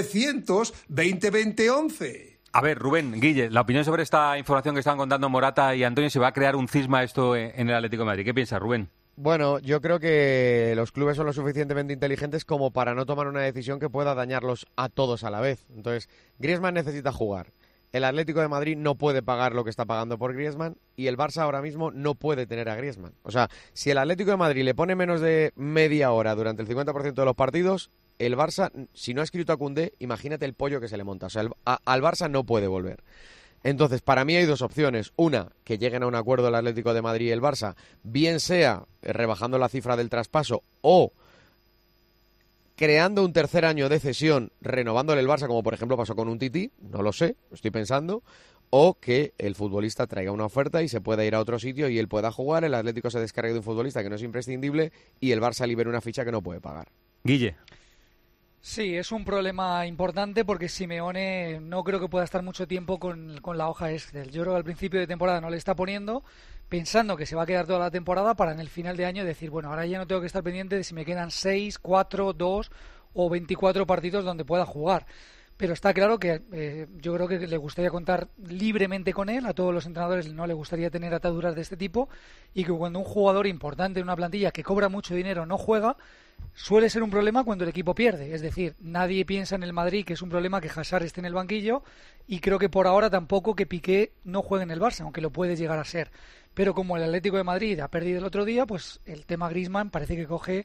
920-2011. A ver, Rubén, Guille, la opinión sobre esta información que estaban contando Morata y Antonio, ¿se va a crear un cisma esto en el Atlético de Madrid? ¿Qué piensas, Rubén? Bueno, yo creo que los clubes son lo suficientemente inteligentes como para no tomar una decisión que pueda dañarlos a todos a la vez. Entonces, Griezmann necesita jugar. El Atlético de Madrid no puede pagar lo que está pagando por Griezmann y el Barça ahora mismo no puede tener a Griezmann. O sea, si el Atlético de Madrid le pone menos de media hora durante el 50% de los partidos, el Barça, si no ha escrito a Koundé, imagínate el pollo que se le monta. O sea, al Barça no puede volver. Entonces, para mí hay 2 opciones. Una, que lleguen a un acuerdo el Atlético de Madrid y el Barça, bien sea rebajando la cifra del traspaso o creando un tercer año de cesión, renovándole el Barça, como por ejemplo pasó con un Titi, no lo sé, estoy pensando, o que el futbolista traiga una oferta y se pueda ir a otro sitio y él pueda jugar, el Atlético se descargue de un futbolista que no es imprescindible y el Barça libere una ficha que no puede pagar. Guille. Sí, es un problema importante porque Simeone no creo que pueda estar mucho tiempo con la hoja Excel. Yo creo que al principio de temporada no le está poniendo, pensando que se va a quedar toda la temporada para en el final de año decir, bueno, ahora ya no tengo que estar pendiente de si me quedan 6, 4, 2 o 24 partidos donde pueda jugar. Pero está claro que yo creo que le gustaría contar libremente con él, a todos los entrenadores no le gustaría tener ataduras de este tipo y que cuando un jugador importante en una plantilla que cobra mucho dinero no juega, suele ser un problema cuando el equipo pierde. Es decir, nadie piensa en el Madrid que es un problema que Hazard esté en el banquillo y creo que por ahora tampoco que Piqué no juegue en el Barça, aunque lo puede llegar a ser. Pero como el Atlético de Madrid ha perdido el otro día, pues el tema Griezmann parece que coge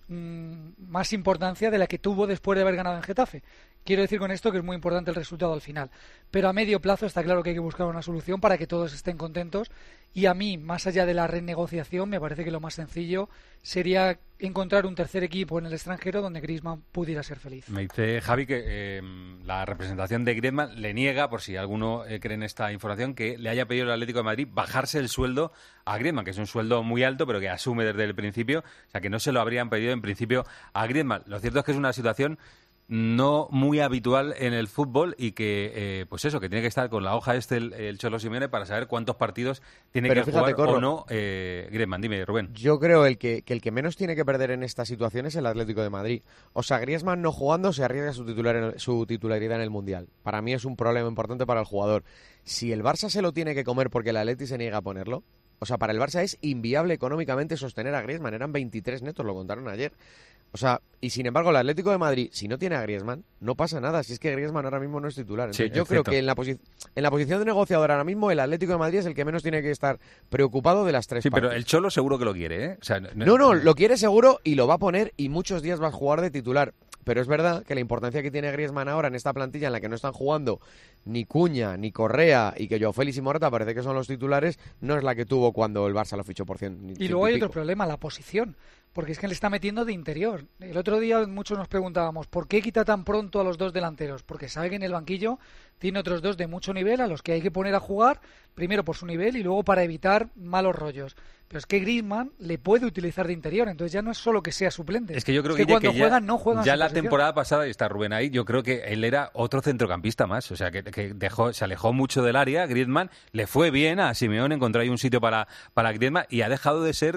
más importancia de la que tuvo después de haber ganado en Getafe. Quiero decir con esto que es muy importante el resultado al final, pero a medio plazo está claro que hay que buscar una solución para que todos estén contentos y a mí, más allá de la renegociación, me parece que lo más sencillo sería encontrar un tercer equipo en el extranjero donde Griezmann pudiera ser feliz. Me dice Javi que la representación de Griezmann le niega, por si alguno cree en esta información, que le haya pedido el Atlético de Madrid bajarse el sueldo a Griezmann, que es un sueldo muy alto, pero que asume desde el principio, o sea que no se lo habrían pedido en principio a Griezmann. Lo cierto es que es una situación no muy habitual en el fútbol y que, pues eso, que tiene que estar con la hoja el Cholo Simeone para saber cuántos partidos tiene que jugar o no Griezmann. Dime, Rubén. Yo creo el que menos tiene que perder en esta situación es el Atlético de Madrid. O sea, Griezmann no jugando se arriesga su titularidad en el Mundial. Para mí es un problema importante para el jugador. Si el Barça se lo tiene que comer porque el Atleti se niega a ponerlo, o sea, para el Barça es inviable económicamente sostener a Griezmann. Eran 23 netos, lo contaron ayer. O sea, y sin embargo el Atlético de Madrid, si no tiene a Griezmann, no pasa nada. Si es que Griezmann ahora mismo no es titular. Entonces, sí, yo creo que en la posición de negociador ahora mismo el Atlético de Madrid es el que menos tiene que estar preocupado de las 3 partes. Pero el Cholo seguro que lo quiere, ¿eh? O sea, no, lo quiere seguro y lo va a poner y muchos días va a jugar de titular. Pero es verdad que la importancia que tiene Griezmann ahora en esta plantilla en la que no están jugando ni Cuña, ni Correa y que Joao Félix y Morata parece que son los titulares, no es la que tuvo cuando el Barça lo fichó por 100. Y luego hay otro problema, la posición. Porque es que le está metiendo de interior. El otro día muchos nos preguntábamos ¿por qué quita tan pronto a los 2 delanteros? Porque sabe que en el banquillo tiene otros 2 de mucho nivel a los que hay que poner a jugar, primero por su nivel y luego para evitar malos rollos. Pero es que Griezmann le puede utilizar de interior, entonces ya no es solo que sea suplente. Es que yo creo que cuando juegan, no juegan. Ya la temporada pasada, y está Rubén ahí, yo creo que él era otro centrocampista más. O sea, que se alejó mucho del área, Griezmann. Le fue bien a Simeone, encontró ahí un sitio para Griezmann y ha dejado de ser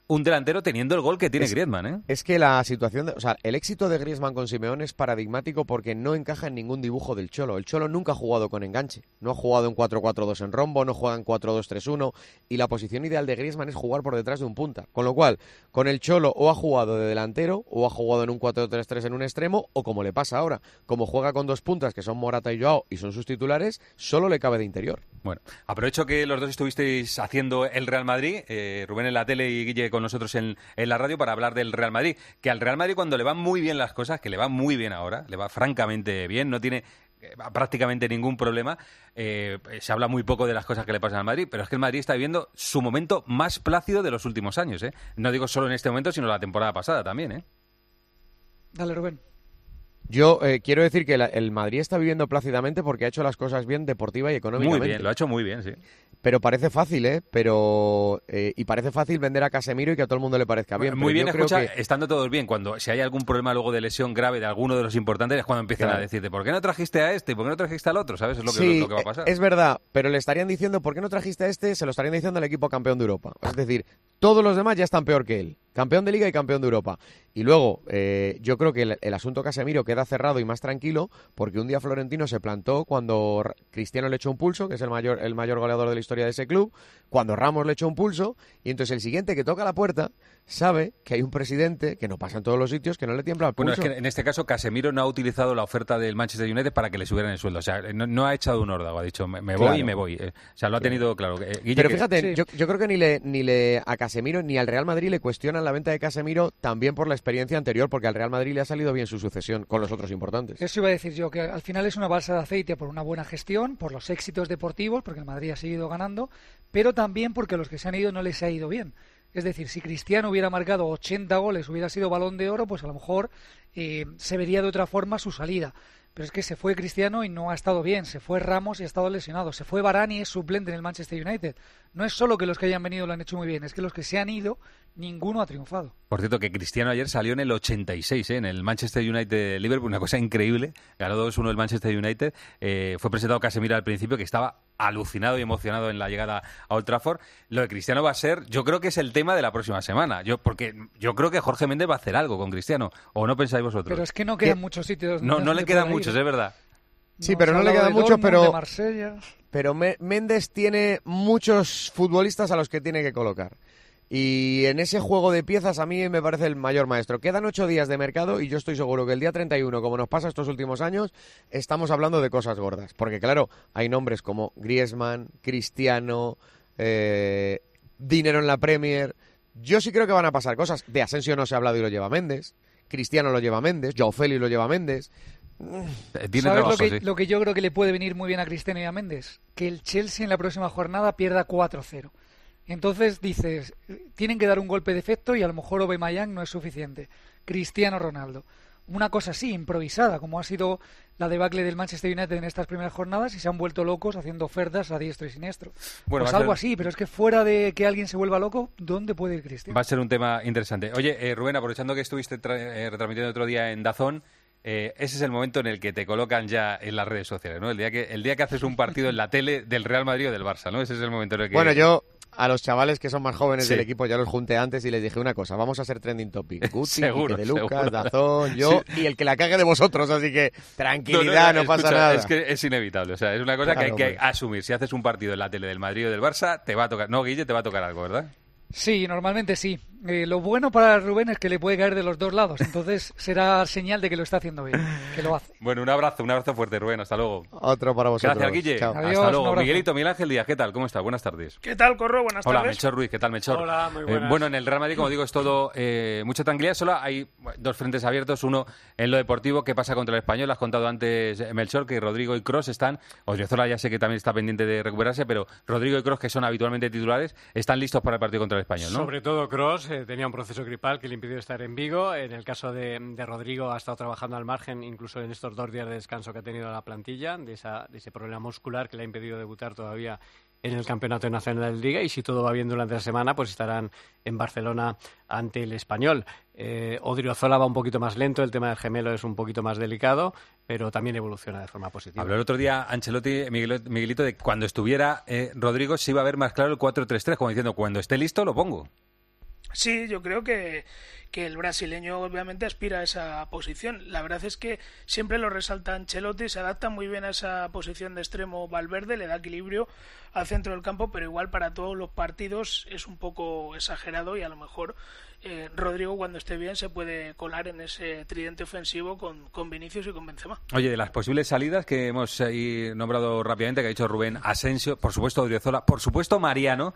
un delantero teniendo el gol que tiene Griezmann, ¿eh? Es que la situación, el éxito de Griezmann con Simeone es paradigmático porque no encaja en ningún dibujo del Cholo. El Cholo nunca ha jugado con enganche, no ha jugado en 4-4-2 en rombo, no juega en 4-2-3-1 y la posición ideal de Griezmann es jugar por detrás de un punta. Con lo cual, con el Cholo o ha jugado de delantero o ha jugado en un 4-3-3 en un extremo o como le pasa ahora, como juega con dos puntas que son Morata y Joao y son sus titulares, solo le cabe de interior. Bueno, aprovecho que los dos estuvisteis haciendo el Real Madrid, Rubén en la tele y Guille con nosotros en la radio para hablar del Real Madrid, que al Real Madrid cuando le van muy bien las cosas, que le va muy bien ahora, le va francamente bien, no tiene prácticamente ningún problema, se habla muy poco de las cosas que le pasan al Madrid, pero es que el Madrid está viviendo su momento más plácido de los últimos años, ¿eh? No digo solo en este momento, sino la temporada pasada también, ¿eh? Dale, Rubén. Yo quiero decir que el Madrid está viviendo plácidamente porque ha hecho las cosas bien deportiva y económicamente. Muy bien, lo ha hecho muy bien, sí. Pero parece fácil, ¿eh? Y parece fácil vender a Casemiro y que a todo el mundo le parezca bien. Muy bien, escucha, estando todos bien. Si hay algún problema luego de lesión grave de alguno de los importantes, es cuando empiezan a decirte, ¿por qué no trajiste a este? ¿Por qué no trajiste al otro? ¿Sabes? Es lo que va a pasar. Es verdad, pero le estarían diciendo, ¿por qué no trajiste a este? Se lo estarían diciendo al equipo campeón de Europa. Es decir, todos los demás ya están peor que él. Campeón de Liga y campeón de Europa. Y luego, yo creo que el asunto Casemiro queda cerrado y más tranquilo porque un día Florentino se plantó cuando Cristiano le echó un pulso, que es el mayor goleador de la historia de ese club, cuando Ramos le echó un pulso, y entonces el siguiente que toca la puerta sabe que hay un presidente que no pasa en todos los sitios, que no le tiembla el pulso. Bueno, es que en este caso Casemiro no ha utilizado la oferta del Manchester United para que le subieran el sueldo. O sea, no ha echado un órdago, ha dicho, me voy y me voy. O sea, lo ha tenido claro. Guille, pero fíjate, yo creo que ni a Casemiro ni al Real Madrid le cuestionan la venta de Casemiro también por la experiencia anterior, porque al Real Madrid le ha salido bien su sucesión con los otros importantes. Eso iba a decir yo, que al final es una balsa de aceite por una buena gestión, por los éxitos deportivos, porque el Madrid ha seguido ganando, pero también porque a los que se han ido no les ha ido bien. Es decir, si Cristiano hubiera marcado 80 goles, hubiera sido Balón de Oro, pues a lo mejor se vería de otra forma su salida. Pero es que se fue Cristiano y no ha estado bien, se fue Ramos y ha estado lesionado, se fue Varane y es suplente en el Manchester United. No es solo que los que hayan venido lo han hecho muy bien, es que los que se han ido, ninguno ha triunfado. Por cierto, que Cristiano ayer salió en el 86, en el Manchester United-Liverpool, una cosa increíble, ganó 2-1 el Manchester United, fue presentado Casemiro al principio, que estaba alucinado y emocionado en la llegada a Old Trafford. Lo de Cristiano va a ser, yo creo que es el tema de la próxima semana, porque yo creo que Jorge Méndez va a hacer algo con Cristiano, ¿o no pensáis vosotros? Pero es que no quedan muchos sitios. No le quedan muchos, es verdad. Sí, pero no le quedan muchos, pero Méndez tiene muchos futbolistas a los que tiene que colocar. Y en ese juego de piezas a mí me parece el mayor maestro. Quedan 8 días de mercado y yo estoy seguro que el día 31, como nos pasa estos últimos años, estamos hablando de cosas gordas. Porque claro, hay nombres como Griezmann, Cristiano, dinero en la Premier. Yo sí creo que van a pasar cosas. De Asensio no se ha hablado y lo lleva Méndez. Cristiano lo lleva Méndez. Joao Félix lo lleva Méndez. ¿Sabes lo que yo creo que le puede venir muy bien a Cristiano y a Méndez? Que el Chelsea en la próxima jornada pierda 4-0. Entonces dices, tienen que dar un golpe de efecto y a lo mejor Aubameyang no es suficiente. Cristiano Ronaldo. Una cosa así, improvisada, como ha sido la debacle del Manchester United en estas primeras jornadas y se han vuelto locos haciendo ofertas a diestro y siniestro. Bueno, pues algo así, pero es que fuera de que alguien se vuelva loco, ¿dónde puede ir Cristiano? Va a ser un tema interesante. Oye, Rubén, aprovechando que estuviste retransmitiendo otro día en DAZN, ese es el momento en el que te colocan ya en las redes sociales, ¿no? El día que haces un partido en la tele del Real Madrid o del Barça, ¿no? Ese es el momento en el que... Bueno, yo a los chavales que son más jóvenes del equipo ya los junté antes y les dije una cosa, vamos a ser trending topic. Guti, seguro, de Lucas, DAZN, yo y el que la cague de vosotros, así que tranquilidad, no pasa nada. Es que es inevitable, o sea, es una cosa que hay que asumir. Si haces un partido en la tele del Madrid o del Barça, te va a tocar... No, Guille, te va a tocar algo, ¿verdad? Sí, normalmente sí. Lo bueno para Rubén es que le puede caer de los dos lados, entonces será señal de que lo está haciendo bien, que lo hace. Bueno, un abrazo fuerte, Rubén, hasta luego. Otro para vosotros. Gracias, Guille. Chao. Adiós, hasta luego. Miguel Ángel Díaz, ¿qué tal? ¿Cómo estás? Buenas tardes. ¿Qué tal, Corro? Buenas tardes. Hola, Melchor Ruiz, ¿qué tal, Melchor? Hola, muy buenas. Bueno, en el Real Madrid, como digo, es todo mucha tranquilidad, solo hay dos frentes abiertos, uno en lo deportivo, ¿qué pasa contra el Español? Has contado antes, Melchor, que Rodrigo y Kroos están, Odriozola ya sé que también está pendiente de recuperarse, pero Rodrigo y Kroos, que son habitualmente titulares, están listos para el partido contra el Español, ¿no? Sobre todo Kroos, tenía un proceso gripal que le impidió estar en Vigo. En el caso de Rodrigo ha estado trabajando al margen, incluso en estos 2 días de descanso que ha tenido la plantilla, de ese problema muscular que le ha impedido debutar todavía en el Campeonato Nacional de Liga, y si todo va bien durante la semana, pues estarán en Barcelona ante el Español. Odriozola va un poquito más lento, el tema del gemelo es un poquito más delicado, pero también evoluciona de forma positiva. Habló el otro día Ancelotti, Miguelito, de cuando estuviera Rodrigo se iba a ver más claro el 4-3-3, como diciendo, cuando esté listo lo pongo. Sí, yo creo que el brasileño obviamente aspira a esa posición. La verdad es que siempre lo resalta Ancelotti, se adapta muy bien a esa posición de extremo Valverde, le da equilibrio al centro del campo, pero igual para todos los partidos es un poco exagerado y a lo mejor Rodrigo cuando esté bien se puede colar en ese tridente ofensivo con Vinicius y con Benzema. Oye, de las posibles salidas que hemos ahí nombrado rápidamente, que ha dicho Rubén, Asensio, por supuesto Odriozola, por supuesto Mariano.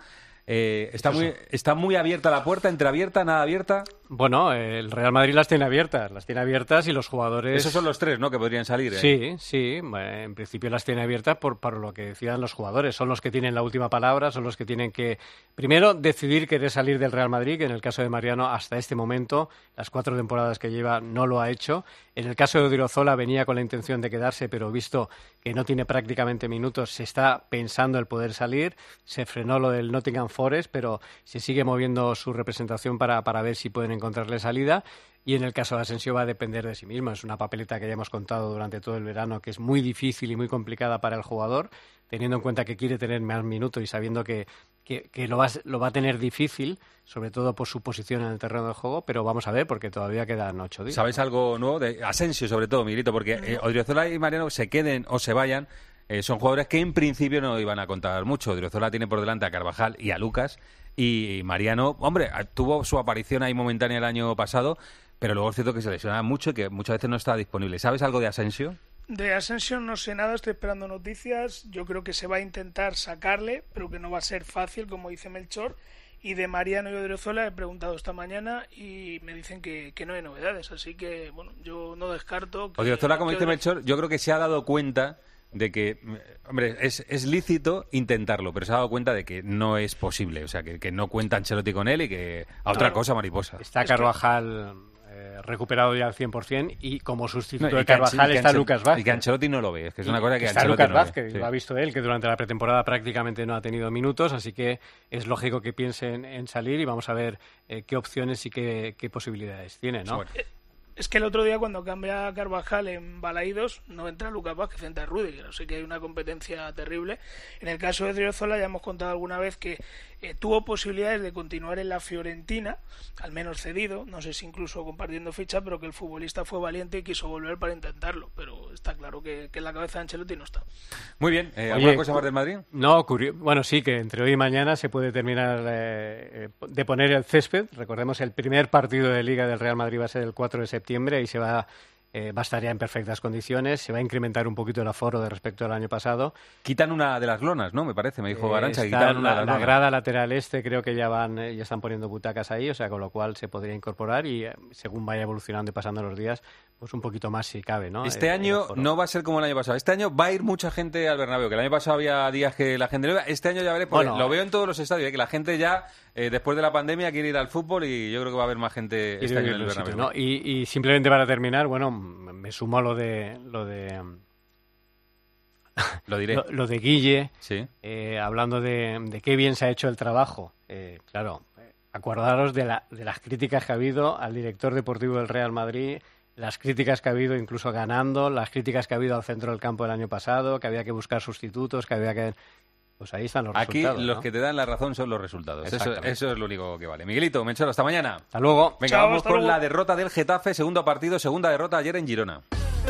Está muy abierta la puerta, entreabierta, nada abierta. Bueno, el Real Madrid las tiene abiertas y los jugadores... Esos son los tres, ¿no?, que podrían salir. Sí, en principio las tiene abiertas por lo que decían los jugadores. Son los que tienen la última palabra, son los que tienen que, primero, decidir querer salir del Real Madrid, que en el caso de Mariano, hasta este momento, las 4 temporadas que lleva, no lo ha hecho. En el caso de Odriozola venía con la intención de quedarse, pero visto que no tiene prácticamente minutos, se está pensando el poder salir. Se frenó lo del Nottingham Forest, pero se sigue moviendo su representación para ver si pueden encontrarle salida. Y en el caso de Asensio va a depender de sí mismo. Es una papeleta que ya hemos contado durante todo el verano, que es muy difícil y muy complicada para el jugador, teniendo en cuenta que quiere tener más minutos y sabiendo que lo va a tener difícil, sobre todo por su posición en el terreno de juego, pero vamos a ver, porque todavía quedan 8 días. ¿Sabes algo nuevo de Asensio, sobre todo, Miguelito? Porque Odriozola y Mariano se queden o se vayan, son jugadores que en principio no iban a contar mucho. Odriozola tiene por delante a Carvajal y a Lucas, y Mariano, hombre, tuvo su aparición ahí momentánea el año pasado, pero luego es cierto que se lesionaba mucho y que muchas veces no estaba disponible. ¿Sabes algo de Asensio? De Asensio no sé nada, estoy esperando noticias. Yo creo que se va a intentar sacarle, pero que no va a ser fácil, como dice Melchor. Y de Mariano y Odriozola he preguntado esta mañana y me dicen que no hay novedades. Así que, bueno, yo no descarto que... Odriozola, como dice Melchor, yo creo que se ha dado cuenta de que, hombre, es lícito intentarlo, pero se ha dado cuenta de que no es posible. O sea, que no cuenta Ancelotti con él y que a otra cosa mariposa. Está Carvajal... recuperado ya al 100% y como sustituto de Carvajal está Lucas Vázquez. Y que Ancelotti no lo ve, es que es una cosa que está Ancelotti Lucas no Vázquez, ve. lo ha visto él, que durante la pretemporada prácticamente no ha tenido minutos, así que es lógico que piensen en salir y vamos a ver qué opciones y qué posibilidades tiene, ¿no? Es que el otro día cuando cambia a Carvajal en Balaídos no entra Lucas Vázquez, entra Rüdiger, así que hay una competencia terrible. En el caso de Odriozola ya hemos contado alguna vez que tuvo posibilidades de continuar en la Fiorentina, al menos cedido, no sé si incluso compartiendo ficha, pero que el futbolista fue valiente y quiso volver para intentarlo, pero está claro que en la cabeza de Ancelotti no está. Muy bien, ¿alguna cosa más del Madrid? No, bueno, sí, que entre hoy y mañana se puede terminar de poner el césped. Recordemos, el primer partido de Liga del Real Madrid va a ser el 4 de septiembre y se va a estar ya en perfectas condiciones, se va a incrementar un poquito el aforo de respecto al año pasado. Quitan una de las lonas, ¿no? Me parece, me dijo Arantxa, que quitan una de las la lonas. grada lateral creo que ya están poniendo butacas ahí, o sea, con lo cual se podría incorporar y según vaya evolucionando y pasando los días, pues un poquito más si cabe, ¿no? Este año no va a ser como el año pasado. Este año va a ir mucha gente al Bernabéu, que el año pasado había días que la gente no iba. Este año ya veré, porque lo veo en todos los estadios, que la gente ya, después de la pandemia, quiere ir al fútbol y yo creo que va a haber más gente este año en el Bernabéu. ¿No? Y simplemente para terminar, bueno, me sumo a lo de Guille, sí. Hablando de qué bien se ha hecho el trabajo. Claro, acordaros de las críticas que ha habido al director deportivo del Real Madrid, las críticas que ha habido incluso ganando, las críticas que ha habido al centro del campo el año pasado, que había que buscar sustitutos, que había que... Pues ahí están los resultados. Aquí los ¿no? que te dan la razón son los resultados. Eso es lo único que vale. Miguelito, Melchor, hasta mañana. Hasta luego. Venga, Chao, vamos con la derrota del Getafe, segundo partido, segunda derrota ayer en Girona.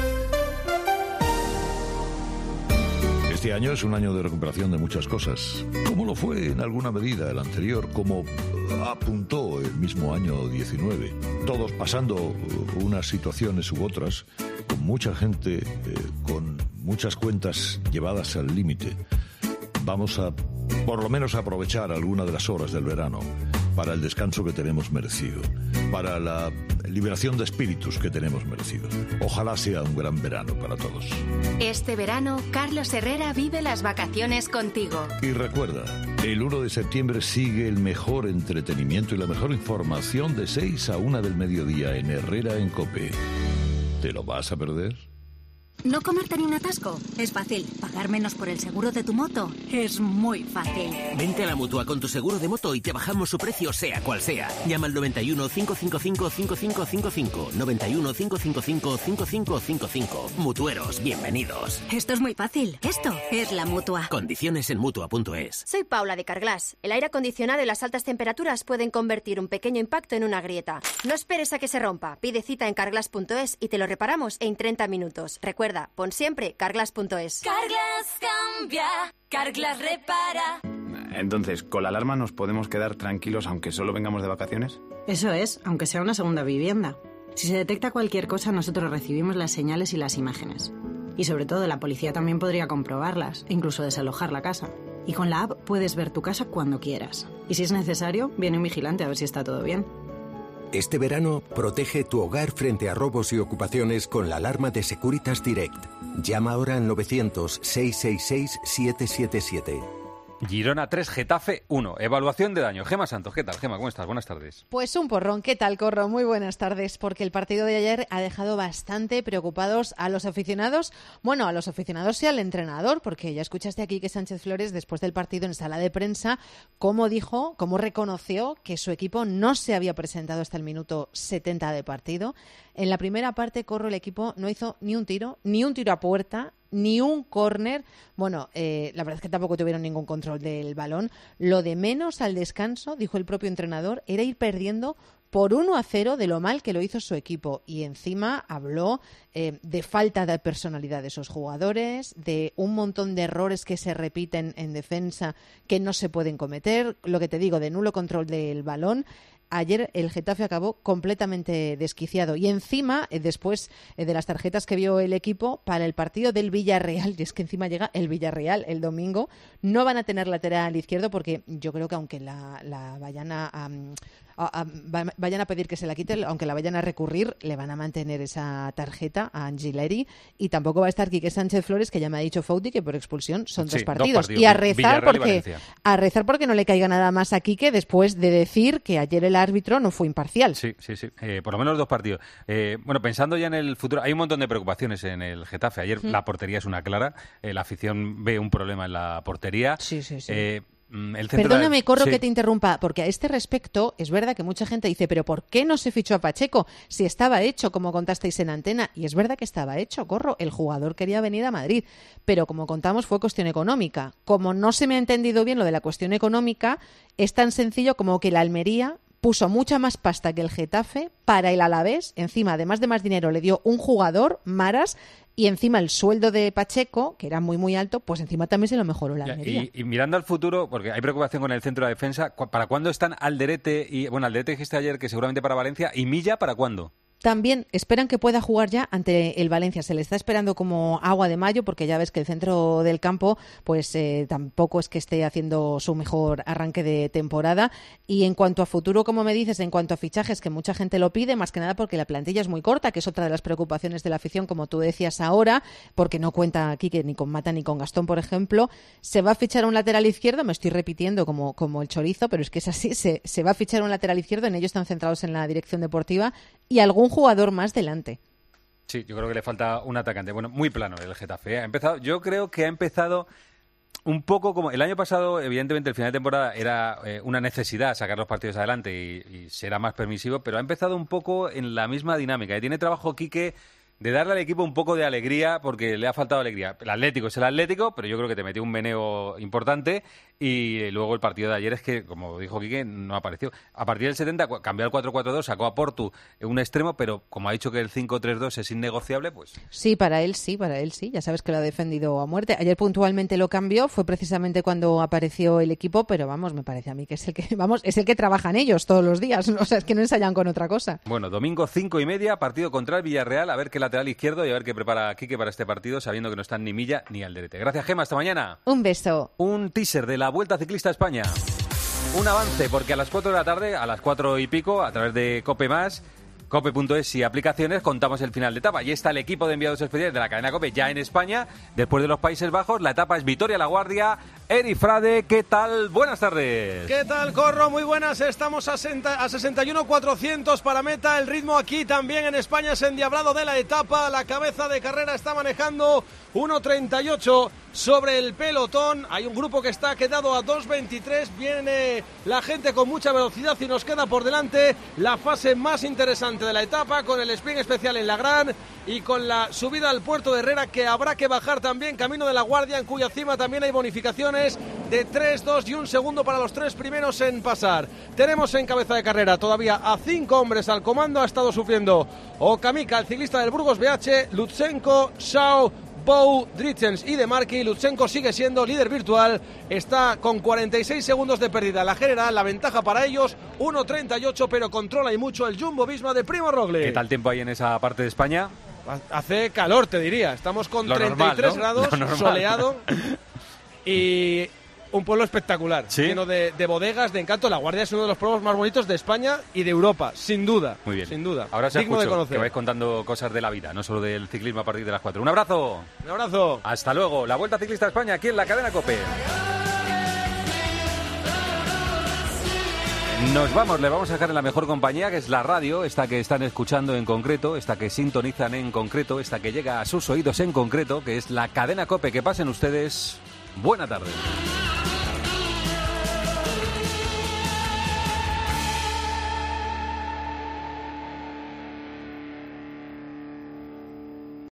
Este año es un año de recuperación de muchas cosas, como lo fue en alguna medida el anterior, como apuntó el mismo año 19. Todos pasando unas situaciones u otras, con mucha gente, con muchas cuentas llevadas al límite. Vamos a, por lo menos, aprovechar alguna de las horas del verano para el descanso que tenemos merecido, para la liberación de espíritus que tenemos merecido. Ojalá sea un gran verano para todos. Este verano, Carlos Herrera vive las vacaciones contigo. Y recuerda, el 1 de septiembre sigue el mejor entretenimiento y la mejor información de 6 a 1 del mediodía en Herrera en COPE. ¿Te lo vas a perder? ¿No comerte ni un atasco? Es fácil. ¿Pagar menos por el seguro de tu moto? Es muy fácil. Vente a la Mutua con tu seguro de moto y te bajamos su precio sea cual sea. Llama al 91 555 5555. 91 555 5555. Mutueros, bienvenidos. Esto es muy fácil. Esto es la Mutua. Condiciones en Mutua.es. Soy Paula de Carglass. El aire acondicionado y las altas temperaturas pueden convertir un pequeño impacto en una grieta. No esperes a que se rompa. Pide cita en carglass.es y te lo reparamos en 30 minutos. Recuerda, pon siempre carglass.es. Carglass cambia, Carglass repara. Entonces, ¿con la alarma nos podemos quedar tranquilos aunque solo vengamos de vacaciones? Eso es, aunque sea una segunda vivienda. Si se detecta cualquier cosa, nosotros recibimos las señales y las imágenes. Y sobre todo, la policía también podría comprobarlas, incluso desalojar la casa. Y con la app puedes ver tu casa cuando quieras. Y si es necesario, viene un vigilante a ver si está todo bien. Este verano, protege tu hogar frente a robos y ocupaciones con la alarma de Securitas Direct. Llama ahora al 900-666-777. Girona 3, Getafe 1. Evaluación de daño. Gema Santos, ¿qué tal? Gema, ¿cómo estás? Buenas tardes. Pues un porrón. ¿Qué tal, Corro? Muy buenas tardes, porque el partido de ayer ha dejado bastante preocupados a los aficionados. Bueno, a los aficionados y al entrenador, porque ya escuchaste aquí que Sánchez Flores, después del partido en sala de prensa, cómo reconoció que su equipo no se había presentado hasta el minuto 70 de partido. En la primera parte, Corro, el equipo no hizo ni un tiro a puerta, ni un córner. Bueno, la verdad es que tampoco tuvieron ningún control del balón. Lo de menos al descanso, dijo el propio entrenador, era ir perdiendo por 1-0 de lo mal que lo hizo su equipo. Y encima habló de falta de personalidad de esos jugadores, de un montón de errores que se repiten en defensa que no se pueden cometer. Lo que te digo, de nulo control del balón. Ayer el Getafe acabó completamente desquiciado y encima, después de las tarjetas que vio el equipo, para el partido del Villarreal, y es que encima llega el Villarreal el domingo, no van a tener lateral izquierdo porque yo creo que aunque la vayan a pedir que se la quite, aunque la vayan a recurrir, le van a mantener esa tarjeta a Angileri, y tampoco va a estar Quique Sánchez Flores, que ya me ha dicho Fouti que por expulsión son dos partidos. Y a rezar porque no le caiga nada más a Quique después de decir que ayer el árbitro no fue imparcial. Sí. Por lo menos 2 partidos. Bueno, pensando ya en el futuro, hay un montón de preocupaciones en el Getafe. Ayer la portería es una clara. La afición ve un problema en la portería. Sí. Perdóname, Corro, que te interrumpa, porque a este respecto es verdad que mucha gente dice, pero ¿por qué no se fichó a Pacheco si estaba hecho, como contasteis en antena? Y es verdad que estaba hecho, Corro, el jugador quería venir a Madrid, pero como contamos fue cuestión económica. Como no se me ha entendido bien lo de la cuestión económica, es tan sencillo como que la Almería puso mucha más pasta que el Getafe para el Alavés, encima, además de más dinero, le dio un jugador, Maras, y encima el sueldo de Pacheco, que era muy, muy alto, pues encima también se lo mejoró la Almería. Y mirando al futuro, porque hay preocupación con el centro de defensa, ¿para cuándo están Alderete? Alderete dijiste ayer que seguramente para Valencia, ¿y Milla para cuándo? También esperan que pueda jugar ya ante el Valencia. Se le está esperando como agua de mayo, porque ya ves que el centro del campo pues tampoco es que esté haciendo su mejor arranque de temporada. Y en cuanto a futuro, como me dices, en cuanto a fichajes, que mucha gente lo pide, más que nada porque la plantilla es muy corta, que es otra de las preocupaciones de la afición, como tú decías ahora, porque no cuenta aquí que ni con Mata ni con Gastón, por ejemplo. Se va a fichar un lateral izquierdo, me estoy repitiendo como el chorizo, pero es que es así, se va a fichar un lateral izquierdo, en ello están centrados en la dirección deportiva, y algún jugador más delante. Sí, yo creo que le falta un atacante. Bueno, muy plano el Getafe. Yo creo que ha empezado un poco como el año pasado. Evidentemente el final de temporada era una necesidad sacar los partidos adelante y será más permisivo, pero ha empezado un poco en la misma dinámica. Y tiene trabajo Quique de darle al equipo un poco de alegría, porque le ha faltado alegría. El Atlético es el Atlético, pero yo creo que te metió un meneo importante, y luego el partido de ayer es que, como dijo Quique, no apareció. A partir del 70 cambió al 4-4-2, sacó a Portu un extremo, pero como ha dicho que el 5-3-2 es innegociable, pues... Sí, para él sí, ya sabes que lo ha defendido a muerte. Ayer puntualmente lo cambió, fue precisamente cuando apareció el equipo, pero vamos, me parece a mí que es el que trabajan ellos todos los días, o sea, es que no ensayan con otra cosa. Bueno, domingo 5:30, partido contra el Villarreal, a ver qué lateral izquierdo y a ver qué prepara Quique para este partido, sabiendo que no están ni Milla ni Alderete. Gracias, Gema, hasta mañana. Un beso. Un teaser de la Vuelta Ciclista a España. Un avance, porque a las 4 de la tarde, a las 4 y pico, a través de Cope+, cope.es y aplicaciones, contamos el final de etapa. Y está el equipo de enviados especiales de la cadena Cope ya en España, después de los Países Bajos. La etapa es Vitoria-La Guardia, Eri Frade. ¿Qué tal? Buenas tardes. ¿Qué tal, Corro? Muy buenas. Estamos a 61.400 para meta. El ritmo aquí también en España es endiablado de la etapa. La cabeza de carrera está manejando 1.38 sobre el pelotón. Hay un grupo que está quedado a 2.23. Viene la gente con mucha velocidad y nos queda por delante la fase más interesante de la etapa, con el sprint especial en la Gran y con la subida al puerto de Herrera, que habrá que bajar también camino de La Guardia, en cuya cima también hay bonificaciones de 3, 2 y 1 segundo para los 3 primeros en pasar. Tenemos en cabeza de carrera todavía a 5 hombres al comando. Ha estado sufriendo Okamica, el ciclista del Burgos BH, Lutsenko, Shaw, Bou, Dritzens y De Marchi. Lutsenko sigue siendo líder virtual, está con 46 segundos de pérdida. La general, la ventaja para ellos, 1.38, pero controla y mucho el Jumbo-Visma de Primo Roglic. ¿Qué tal tiempo hay en esa parte de España? Hace calor, te diría. Estamos con lo 33 normal, ¿no? grados, soleado y un pueblo espectacular, ¿sí? Lleno de bodegas, de encanto. La Guardia es uno de los pueblos más bonitos de España y de Europa, sin duda. Muy bien. Sin duda. Ahora se digno de escucho conocer. que vais contando cosas de la vida, no solo del ciclismo a partir de las 4. Un abrazo. Un abrazo. Hasta luego. La Vuelta Ciclista a España aquí en la cadena COPE. Nos vamos, le vamos a dejar en la mejor compañía, que es la radio, esta que están escuchando en concreto, esta que sintonizan en concreto, esta que llega a sus oídos en concreto, que es la cadena COPE. Que pasen ustedes buena tarde.